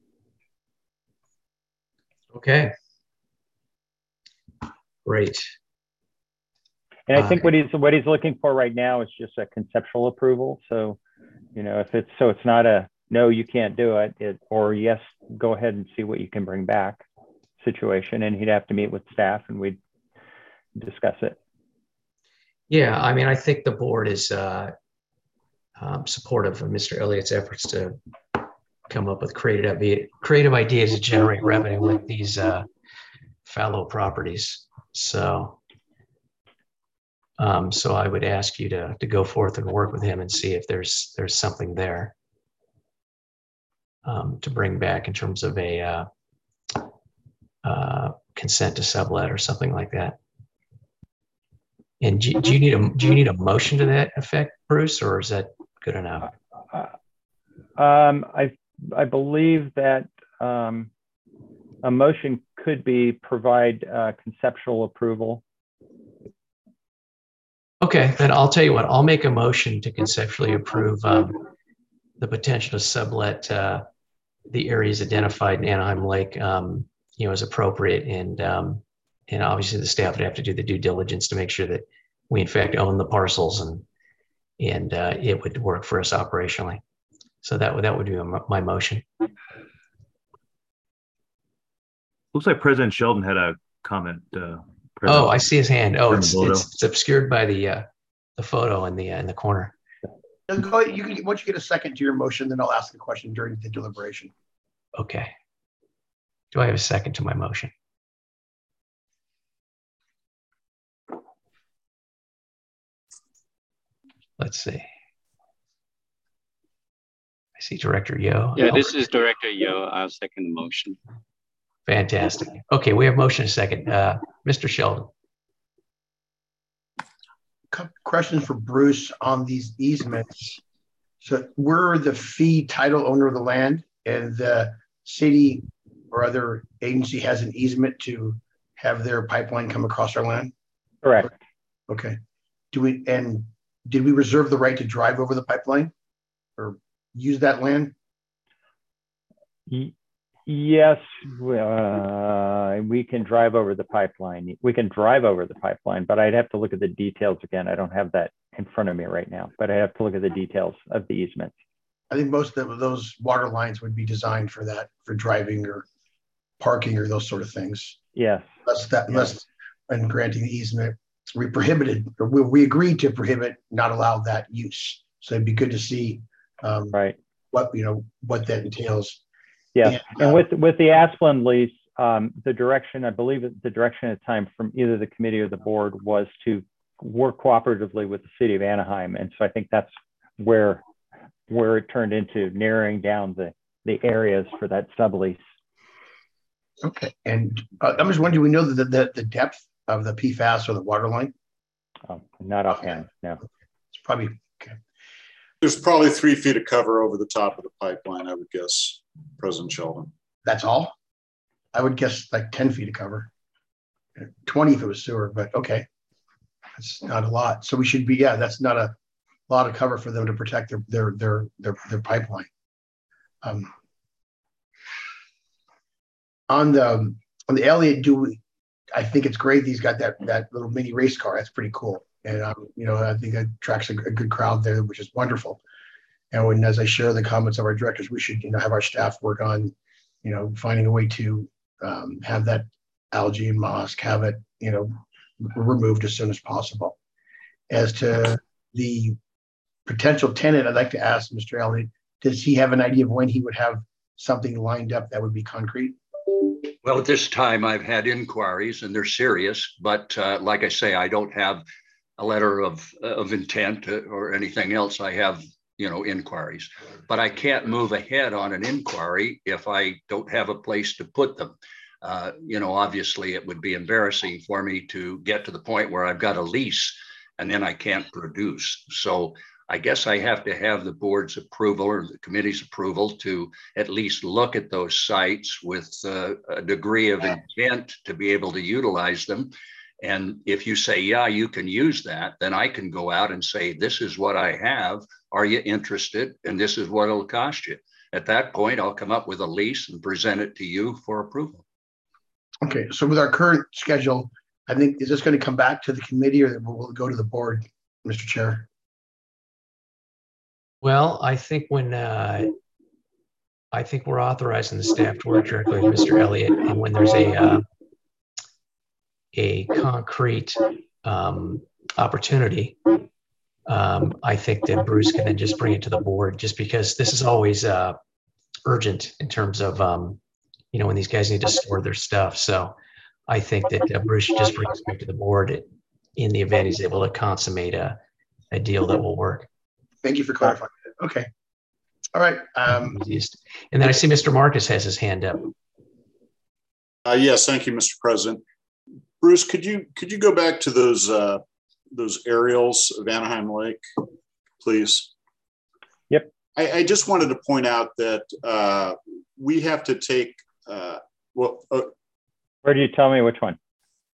Okay. Great. And I think what he's what he's looking for right now is just a conceptual approval. So, you know, if it's so it's not a no, you can't do it, it or yes, go ahead and see what you can bring back situation. And he'd have to meet with staff and we'd discuss it. Yeah, I mean, I think the board is uh, um, supportive of Mister Elliott's efforts to come up with creative creative ideas to generate revenue with these uh, fallow properties. So, um, so I would ask you to to go forth and work with him and see if there's there's something there um, to bring back in terms of a uh, uh, consent to sublet or something like that. And do, do you need a do you need a motion to that effect, Bruce, or is that good enough? Um, I I believe that um, a motion could be provide uh, conceptual approval. Okay, then I'll tell you what. I'll make a motion to conceptually approve um, the potential to sublet uh, the areas identified in Anaheim Lake, um, you know, as appropriate, and um, and obviously the staff would have to do the due diligence to make sure that we in fact own the parcels and and uh, it would work for us operationally. So that would that would be my motion. Looks like President Sheldon had a comment. Uh, oh, I see his hand. Oh, it's, it's, it's obscured by the uh, the photo in the uh, in the corner. Go, you can, once you get a second to your motion, then I'll ask the question during the deliberation. Okay. Do I have a second to my motion? Let's see. I see Director Yo. Yeah, this is Director Yo. I'll second the motion. Fantastic. Okay, we have motion and second. Uh, Mister Sheldon. Question for Bruce on these easements. So we're the fee title owner of the land, and the city or other agency has an easement to have their pipeline come across our land? Correct. Okay. Do we, and did we reserve the right to drive over the pipeline or use that land? Yes, uh, we can drive over the pipeline. We can drive over the pipeline, but I'd have to look at the details again. I don't have that in front of me right now, but I have to look at the details of the easement. I think most of those water lines would be designed for that, for driving or parking or those sort of things. Yes. Unless that, unless, and granting the easement, we prohibited, or we, we agreed to prohibit, not allow that use. So it'd be good to see um, right. what, you know, what that entails. Yes, and, and with with the Asplund lease, um, the direction, I believe the direction at the time from either the committee or the board was to work cooperatively with the city of Anaheim. And so I think that's where where it turned into narrowing down the, the areas for that sublease. Okay, and uh, I'm just wondering, do we know the, the, the depth of the P FAS or the water line? Oh, not offhand, okay. No. It's probably, okay. There's probably three feet of cover over the top of the pipeline, I would guess, President Sheldon. That's all? I would guess like ten feet of cover. twenty if it was sewer, but okay. That's not a lot. So we should be, yeah, that's not a lot of cover for them to protect their their their their, their pipeline. Um, on the on the Elliott, do we, I think it's great he's got that that little mini race car. That's pretty cool. And um, you know, I think that attracts a, a good crowd there, which is wonderful. And when, as I share the comments of our directors, we should, you know, have our staff work on, you know, finding a way to um, have that algae and moss, have it, you know, removed as soon as possible. As to the potential tenant, I'd like to ask Mister Elliott, does he have an idea of when he would have something lined up that would be concrete? Well, at this time, I've had inquiries and they're serious, but uh, like I say, I don't have a letter of, of intent or anything else. I have, you know, inquiries, but I can't move ahead on an inquiry if I don't have a place to put them. Uh, you know, obviously it would be embarrassing for me to get to the point where I've got a lease and then I can't produce. So I guess I have to have the board's approval or the committee's approval to at least look at those sites with uh, a degree of intent to be able to utilize them. And if you say, yeah, you can use that, then I can go out and say, this is what I have. Are you interested? And this is what it'll cost you. At that point, I'll come up with a lease and present it to you for approval. Okay, so with our current schedule, I think, is this going to come back to the committee or will it go to the board, Mister Chair? Well, I think when uh, I think we're authorizing the staff to work directly with Mister Elliott, and when there's a uh, a concrete um, opportunity, um, I think that Bruce can then just bring it to the board, just because this is always uh, urgent in terms of um, you know, when these guys need to store their stuff. So I think that uh, Bruce should just bring it back to the board in the event he's able to consummate a, a deal that will work. Thank you for clarifying that. Okay. All right. Um, and then I see Mister Marcus has his hand up. Uh, yes, thank you, Mister President. Bruce, could you could you go back to those uh, those aerials of Anaheim Lake, please? Yep. I, I just wanted to point out that uh, we have to take. Uh, well, uh, where do you tell me which one?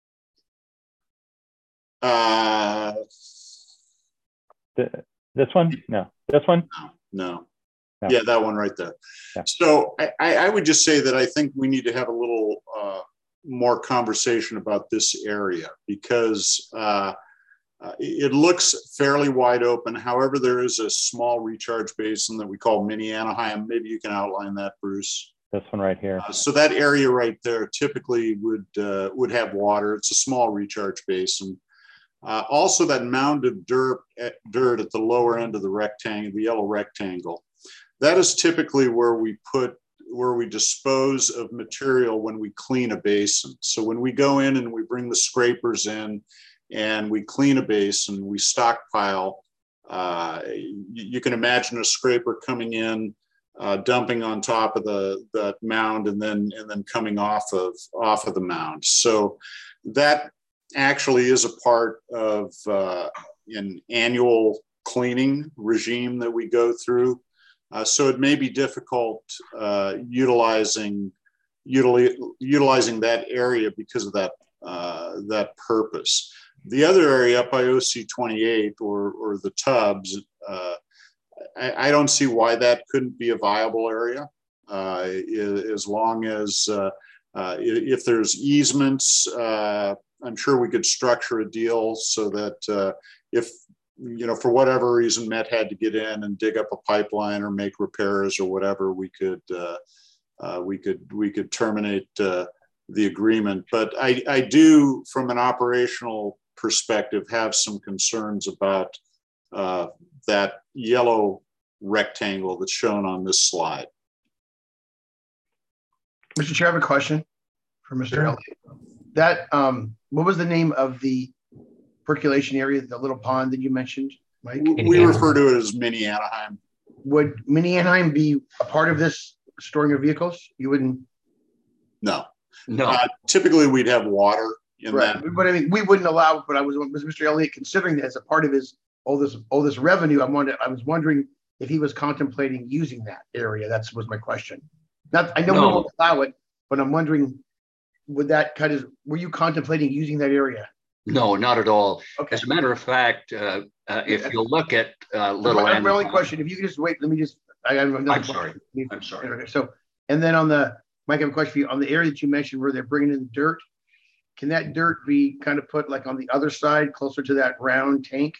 Uh, the, this one? No. This one? No. no. Yeah, that one right there. Yeah. So I, I would just say that I think we need to have a little uh, more conversation about this area, because uh, uh, it looks fairly wide open. However, there is a small recharge basin that we call Mini Anaheim. Maybe you can outline that, Bruce. This one right here. Uh, so that area right there typically would uh, would have water. It's a small recharge basin. Uh, also, that mound of dirt at, dirt at the lower end of the rectangle, the yellow rectangle, that is typically where we put, where we dispose of material when we clean a basin. So when we go in and we bring the scrapers in and we clean a basin, we stockpile. Uh, you, you can imagine a scraper coming in, uh, dumping on top of the that mound, and then and then coming off of off of the mound. So that actually is a part of uh, an annual cleaning regime that we go through. Uh, so it may be difficult uh, utilizing utili utilizing that area because of that uh, that purpose. The other area up by O C twenty-eight, or or the tubs, uh, I, I don't see why that couldn't be a viable area, uh, as long as uh, uh, if there's easements. Uh, I'm sure we could structure a deal so that uh, if, you know, for whatever reason, Met had to get in and dig up a pipeline or make repairs or whatever, we could uh, uh, we could we could terminate uh, the agreement. But I, I do, from an operational perspective, have some concerns about uh, that yellow rectangle that's shown on this slide. Mister Chair, I have a question for Mister Sure. Elliott. That um, what was the name of the percolation area, the little pond that you mentioned, Mike? We refer to it as Mini Anaheim. Would Mini Anaheim be a part of this storing of vehicles? You wouldn't? No, no. Uh, typically, we'd have water in right. that. But I mean, we wouldn't allow it. But I was, was Mister Elliott considering that as a part of his all this all this revenue? I wanted. I was wondering if he was contemplating using that area. That was my question. Not, I know no. we won't allow it, but I'm wondering, would that kind of, were you contemplating using that area? No, not at all. Okay. As a matter of fact, uh, uh, if you look at uh, Little My, Anaheim, my only question, if you could just wait, let me just, I have another I'm sorry. question. I'm sorry. So, and then on the, Mike, I have a question for you. On the area that you mentioned where they're bringing in dirt, can that dirt be kind of put like on the other side, closer to that round tank?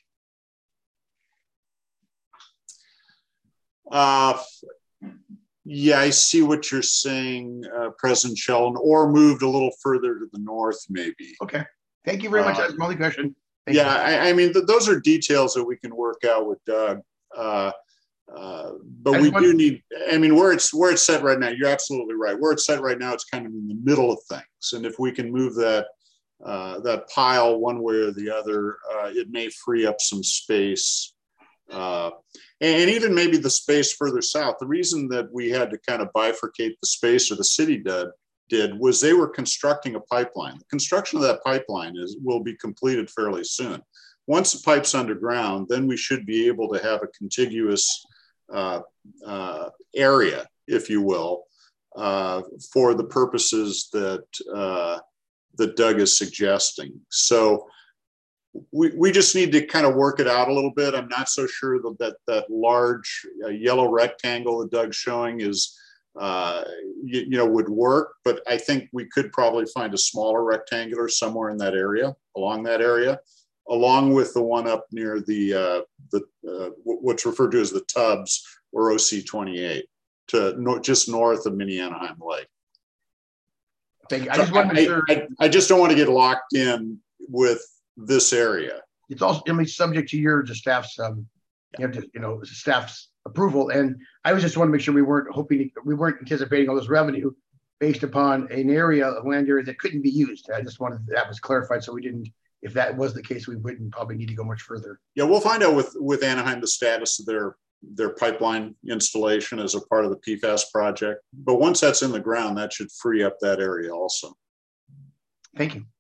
Uh, yeah, I see what you're saying, uh, President Sheldon, or moved a little further to the north, maybe. Okay. Thank you very much. Uh, That's my only question. Thank yeah, I, I mean, th those are details that we can work out with Doug. Uh, uh, but we do need, I mean, where it's where it's set right now, you're absolutely right. Where it's set right now, it's kind of in the middle of things. And if we can move that uh, that pile one way or the other, uh, it may free up some space. Uh, and even maybe the space further south. The reason that we had to kind of bifurcate the space, or the city did, did was they were constructing a pipeline. The construction of that pipeline is will be completed fairly soon. Once the pipe's underground, then we should be able to have a contiguous uh, uh, area, if you will, uh, for the purposes that uh, that Doug is suggesting. So we, we just need to kind of work it out a little bit. I'm not so sure that that, that large uh, yellow rectangle that Doug's showing is, uh, you, you know, would work, but I think we could probably find a smaller rectangular somewhere in that area, along that area, along with the one up near the, uh, the uh, what's referred to as the Tubs or O C twenty-eight, to no, just north of Minneanaheim Lake. Thank you. I just want to make sure. I, I, I just don't want to get locked in with this area. It's also, I mean, subject to your the staff's, um, you have to, you know, staff's approval. And I was just want to make sure we weren't hoping, we weren't anticipating all this revenue based upon an area of land area that couldn't be used. I just wanted that was clarified, so we didn't. If that was the case, we wouldn't probably need to go much further. Yeah, we'll find out with with Anaheim the status of their their pipeline installation as a part of the P FAS project. But once that's in the ground, that should free up that area also. Thank you.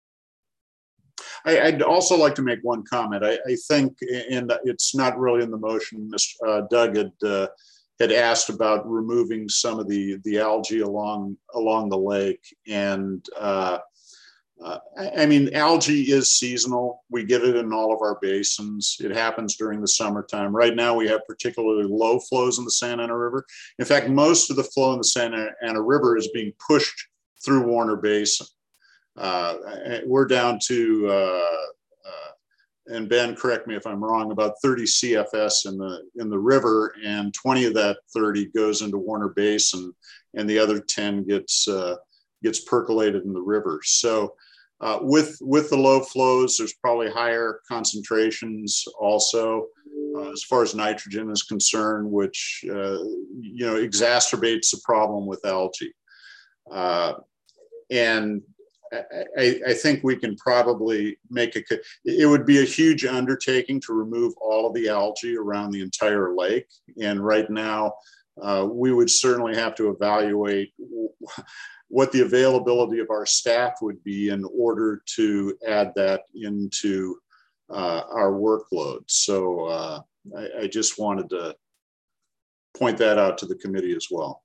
I, I'd also like to make one comment. I, I think, and it's not really in the motion, Mister Uh, Doug had uh, had asked about removing some of the the algae along along the lake, and uh, uh, I, I mean, algae is seasonal. We get it in all of our basins. It happens during the summertime. Right now, we have particularly low flows in the Santa Ana River. In fact, most of the flow in the Santa Ana River is being pushed through Warner Basin. Uh, we're down to, uh, uh, and Ben, correct me if I'm wrong, about thirty C F S in the in the river, and twenty of that thirty goes into Warner Basin, and the other ten gets uh, gets percolated in the river. So uh, with with the low flows, there's probably higher concentrations also uh, as far as nitrogen is concerned, which uh, you know exacerbates the problem with algae. Uh, and I, I think we can probably make a, it would be a huge undertaking to remove all of the algae around the entire lake. And right now, uh, we would certainly have to evaluate what the availability of our staff would be in order to add that into uh, our workload. So uh, I, I just wanted to point that out to the committee as well.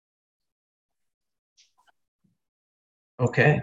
Okay.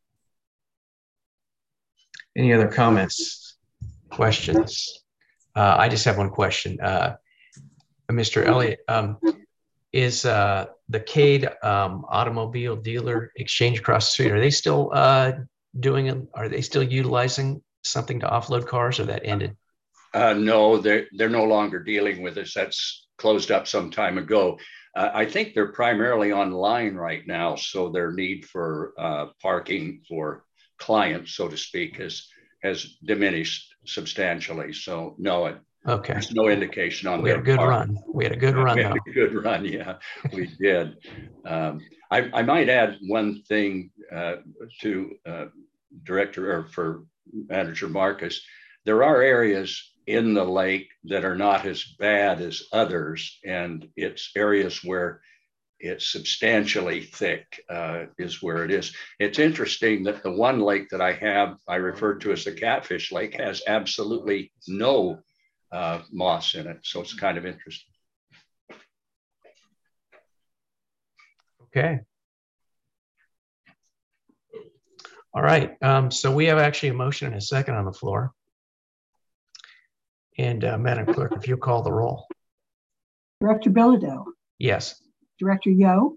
Any other comments, questions? Uh, I just have one question. Uh, Mister Elliott, um, is uh, the Cade um, automobile dealer exchange across the street, are they still uh, doing it? Are they still utilizing something to offload cars, or that ended? Uh, no, they're, they're no longer dealing with us. That's closed up some time ago. Uh, I think they're primarily online right now, so their need for uh, parking for clients, so to speak, has has diminished substantially. So no, it, okay. There's no indication on. We had a good part. run. We had a good run. We had though. a good run. Yeah, we did. Um, I, I might add one thing uh, to uh, Director or for Manager Marcus. There are areas in the lake that are not as bad as others, and it's areas where it's substantially thick uh, is where it is. It's interesting that the one lake that I have, I referred to as the Catfish Lake, has absolutely no uh, moss in it. So it's kind of interesting. Okay. All right. Um, so we have actually a motion and a second on the floor. And uh, Madam Clerk, if you call the roll. Director Bilodeau. Yes. Director Yo.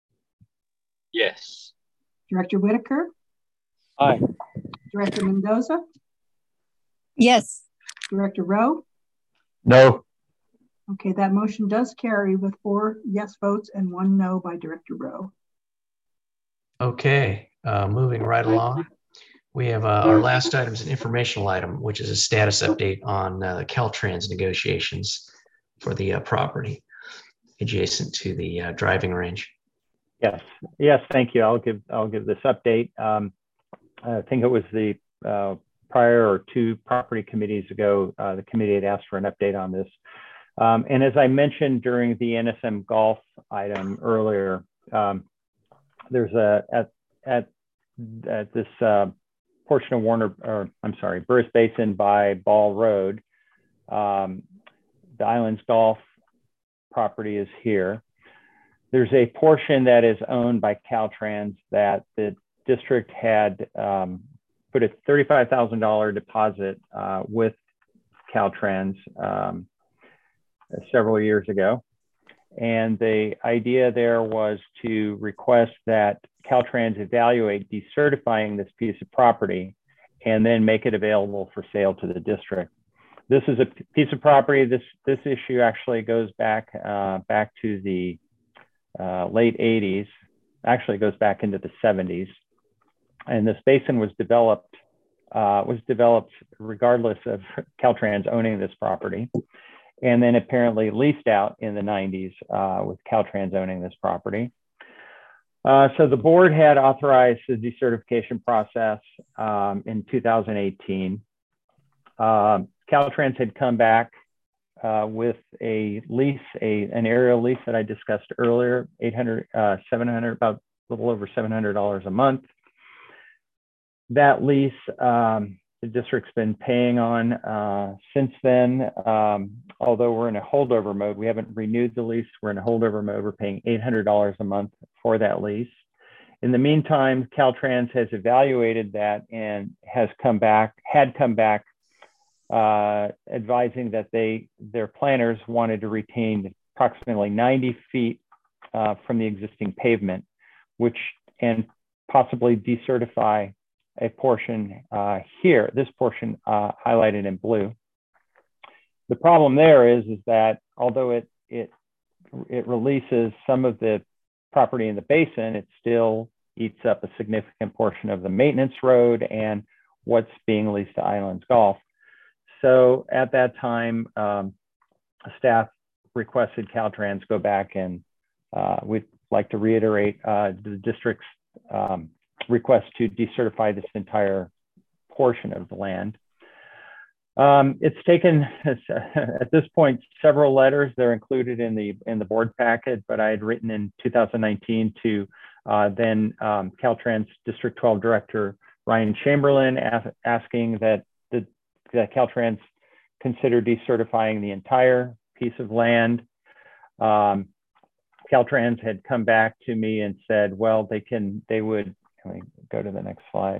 Yes. Director Whitaker. Aye. Director Mendoza. Yes. Director Rowe. No. Okay, that motion does carry with four yes votes and one no by Director Rowe. Okay, uh, moving right along. We have uh, our last item is an informational item, which is a status update on uh, the Caltrans negotiations for the uh, property adjacent to the uh, driving range. Yes, yes, thank you. I'll give I'll give this update. Um, I think it was the uh, prior or two property committees ago, uh, the committee had asked for an update on this. Um, and as I mentioned during the N S M Golf item earlier, um, there's a at at at this uh, portion of Warner, or I'm sorry, Burris Basin by Ball Road. Um, the Islands Golf property is here. There's a portion that is owned by Caltrans that the district had um, put a thirty-five thousand dollar deposit uh, with Caltrans um, several years ago. And the idea there was to request that Caltrans evaluate decertifying this piece of property and then make it available for sale to the district. This is a piece of property. This, this issue actually goes back, uh, back to the uh, late eighties. Actually, it goes back into the seventies. And this basin was developed, uh, was developed regardless of Caltrans owning this property. And then apparently leased out in the nineties uh, with Caltrans owning this property. Uh, so the board had authorized the decertification process um, in two thousand eighteen. Uh, Caltrans had come back uh, with a lease, a, an aerial lease that I discussed earlier, eight hundred, uh, seven hundred, about a little over seven hundred dollars a month. That lease, um, the district's been paying on uh, since then. Um, although we're in a holdover mode, we haven't renewed the lease. We're in a holdover mode. We're paying eight hundred dollars a month for that lease. In the meantime, Caltrans has evaluated that and has come back, had come back, uh, advising that they, their planners wanted to retain approximately ninety feet uh, from the existing pavement, which, and possibly decertify a portion uh, here, this portion uh, highlighted in blue. The problem there is, is that although it, it, it releases some of the property in the basin, it still eats up a significant portion of the maintenance road and what's being leased to Islands Golf. So at that time, um, staff requested Caltrans go back and uh, we'd like to reiterate uh, the district's um, request to decertify this entire portion of the land. Um, it's taken, at this point, several letters. They're included in the in the board packet, but I had written in two thousand nineteen to uh, then um, Caltrans District twelve Director Ryan Chamberlain, as, asking that, the, that Caltrans consider decertifying the entire piece of land. Um, Caltrans had come back to me and said, well, they can, they would, let me go to the next slide.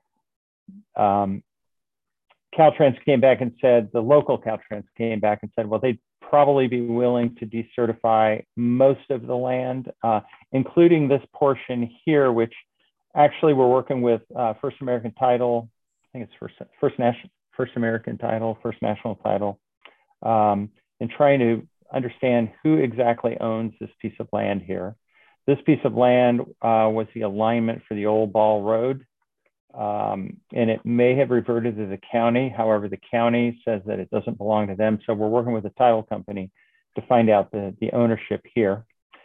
Um, Caltrans came back and said, the local Caltrans came back and said, well, they'd probably be willing to decertify most of the land, uh, including this portion here, which actually we're working with uh, First American Title. I think it's First, First, National, First American Title, First National Title, um, and trying to understand who exactly owns this piece of land here. This piece of land uh, was the alignment for the old Ball Road, um, and it may have reverted to the county. However, the county says that it doesn't belong to them. So we're working with the title company to find out the, the ownership here.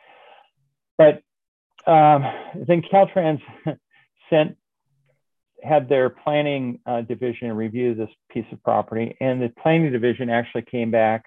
But um, then Caltrans sent, had their planning uh, division review this piece of property, and the planning division actually came back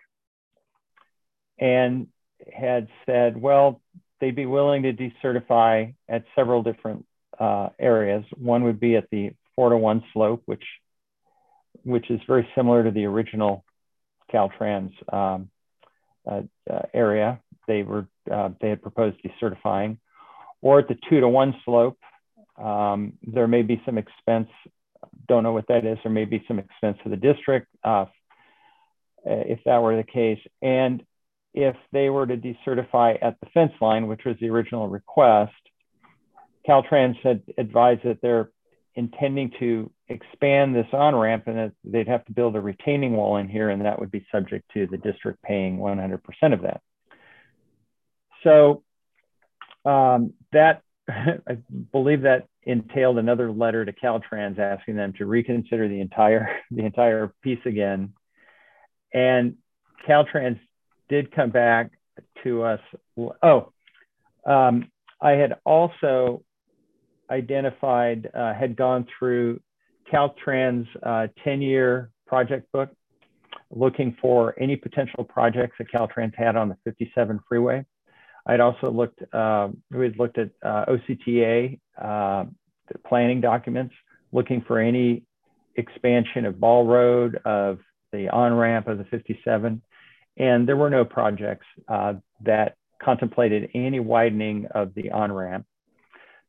and had said, well, they'd be willing to decertify at several different uh, areas. One would be at the four to one slope, which, which is very similar to the original Caltrans um, uh, uh, area. They were, uh, they had proposed decertifying, or at the two to one slope. Um, there may be some expense, don't know what that is. There may be some expense to the district uh, if that were the case. And if they were to decertify at the fence line, which was the original request, Caltrans had advised that they're intending to expand this on-ramp and that they'd have to build a retaining wall in here, and that would be subject to the district paying one hundred percent of that. So um, that, I believe that entailed another letter to Caltrans asking them to reconsider the entire, the entire piece again. And Caltrans did come back to us. Oh, um, I had also identified, uh, had gone through Caltrans' uh, ten year project book, looking for any potential projects that Caltrans had on the fifty-seven freeway. I'd also looked, uh, we'd looked at uh, O C T A uh, planning documents, looking for any expansion of Ball Road, of the on-ramp of the fifty-seven. And there were no projects uh, that contemplated any widening of the on-ramp.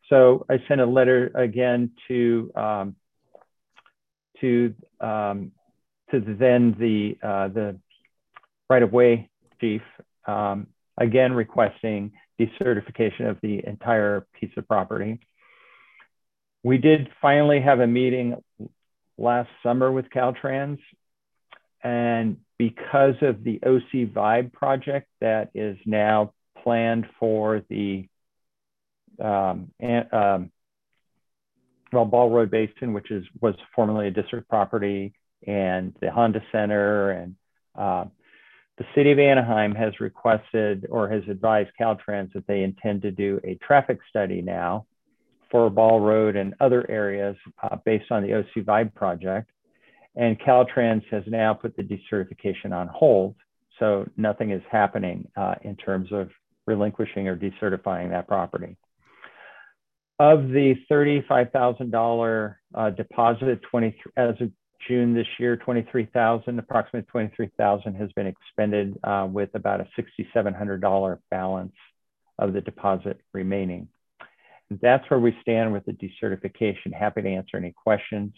So I sent a letter again to um, to um, to the, then the uh, the right-of-way chief, um, again requesting decertification of the entire piece of property. We did finally have a meeting last summer with Caltrans, and because of the O C Vibe project that is now planned for the um, and, um, well, Ball Road Basin, which is was formerly a district property, and the Honda Center, and uh, the city of Anaheim has requested or has advised Caltrans that they intend to do a traffic study now for Ball Road and other areas uh, based on the O C Vibe project. And Caltrans has now put the decertification on hold. So nothing is happening uh, in terms of relinquishing or decertifying that property. Of the thirty-five thousand dollars uh, deposit, twenty as of June this year, twenty-three thousand, approximately twenty-three thousand has been expended uh, with about a six thousand seven hundred dollars balance of the deposit remaining. That's where we stand with the decertification. Happy to answer any questions.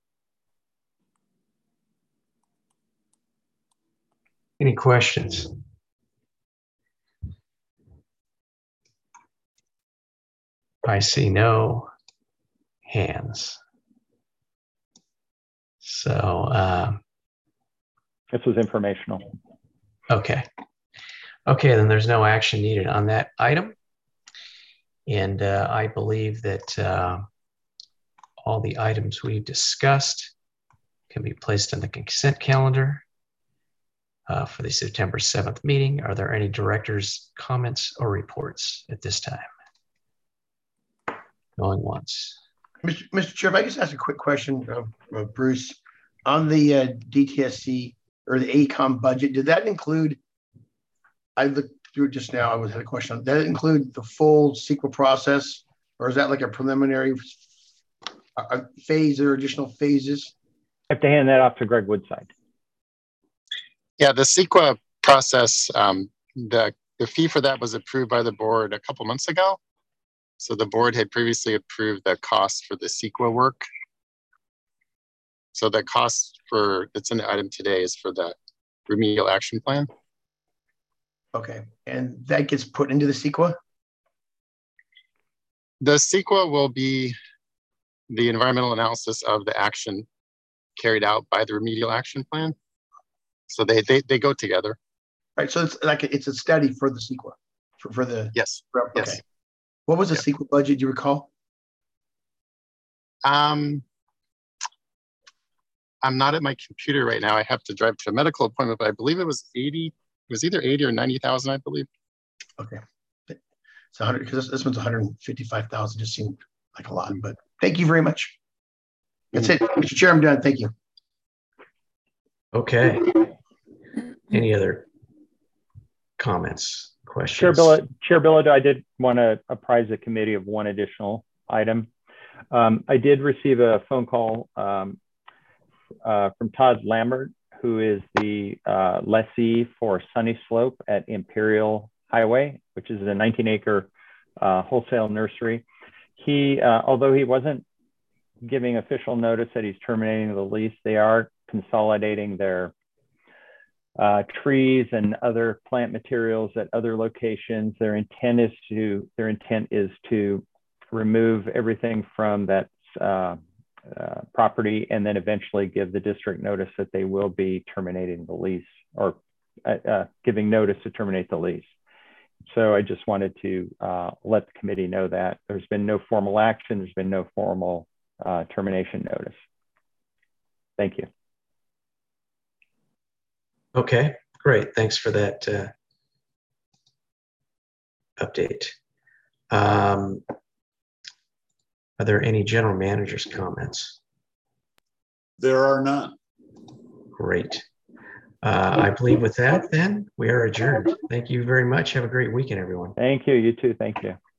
Any questions? I see no hands. So um, this was informational. Okay. Okay, then there's no action needed on that item. And uh, I believe that uh, all the items we've discussed can be placed on the consent calendar uh, for the September seventh meeting. Are there any directors' comments or reports at this time? Going once. Mister Mister Chair, if I just ask a quick question of, of Bruce, on the uh, D T S C or the A COM budget, did that include, I looked through it just now, I was had a question, did that include the full C E Q A process, or is that like a preliminary a phase or additional phases? I have to hand that off to Greg Woodside. Yeah, the C E Q A process, um, the, the fee for that was approved by the board a couple months ago. So the board had previously approved the cost for the C E Q A work. So the cost for, that's in the item today, is for the remedial action plan. Okay, and that gets put into the C E Q A? The C E Q A will be the environmental analysis of the action carried out by the remedial action plan. So they they, they go together. Right, so it's like a, it's a study for the C E Q A, for, for the... Yes, for, okay. Yes. What was the Yep. C E Q A budget, do you recall? Um, I'm not at my computer right now. I have to drive to a medical appointment, but I believe it was eighty, it was either eighty or ninety thousand, I believe. Okay. So one hundred, because this, this one's one hundred fifty-five thousand, just seemed like a lot, but thank you very much. That's it, Mister Chair, I'm done, thank you. Okay. Any other comments, questions? Chair Bilodeau, Chair Bilodeau, I did want to apprise the committee of one additional item. Um, I did receive a phone call um, uh, from Todd Lambert, who is the uh, lessee for Sunny Slope at Imperial Highway, which is a nineteen acre uh, wholesale nursery. He, uh, although he wasn't giving official notice that he's terminating the lease, they are consolidating their uh, trees and other plant materials at other locations. Their intent is to their intent is to remove everything from that uh, uh, property, and then eventually give the district notice that they will be terminating the lease, or uh, uh, giving notice to terminate the lease. So I just wanted to uh, let the committee know that there's been no formal action. There's been no formal uh, termination notice. Thank you. Okay, great. Thanks for that uh, update. Um, are there any general manager's comments? There are none. Great. Uh, I believe with that, then we are adjourned. Thank you very much. Have a great weekend, everyone. Thank you. You too. Thank you.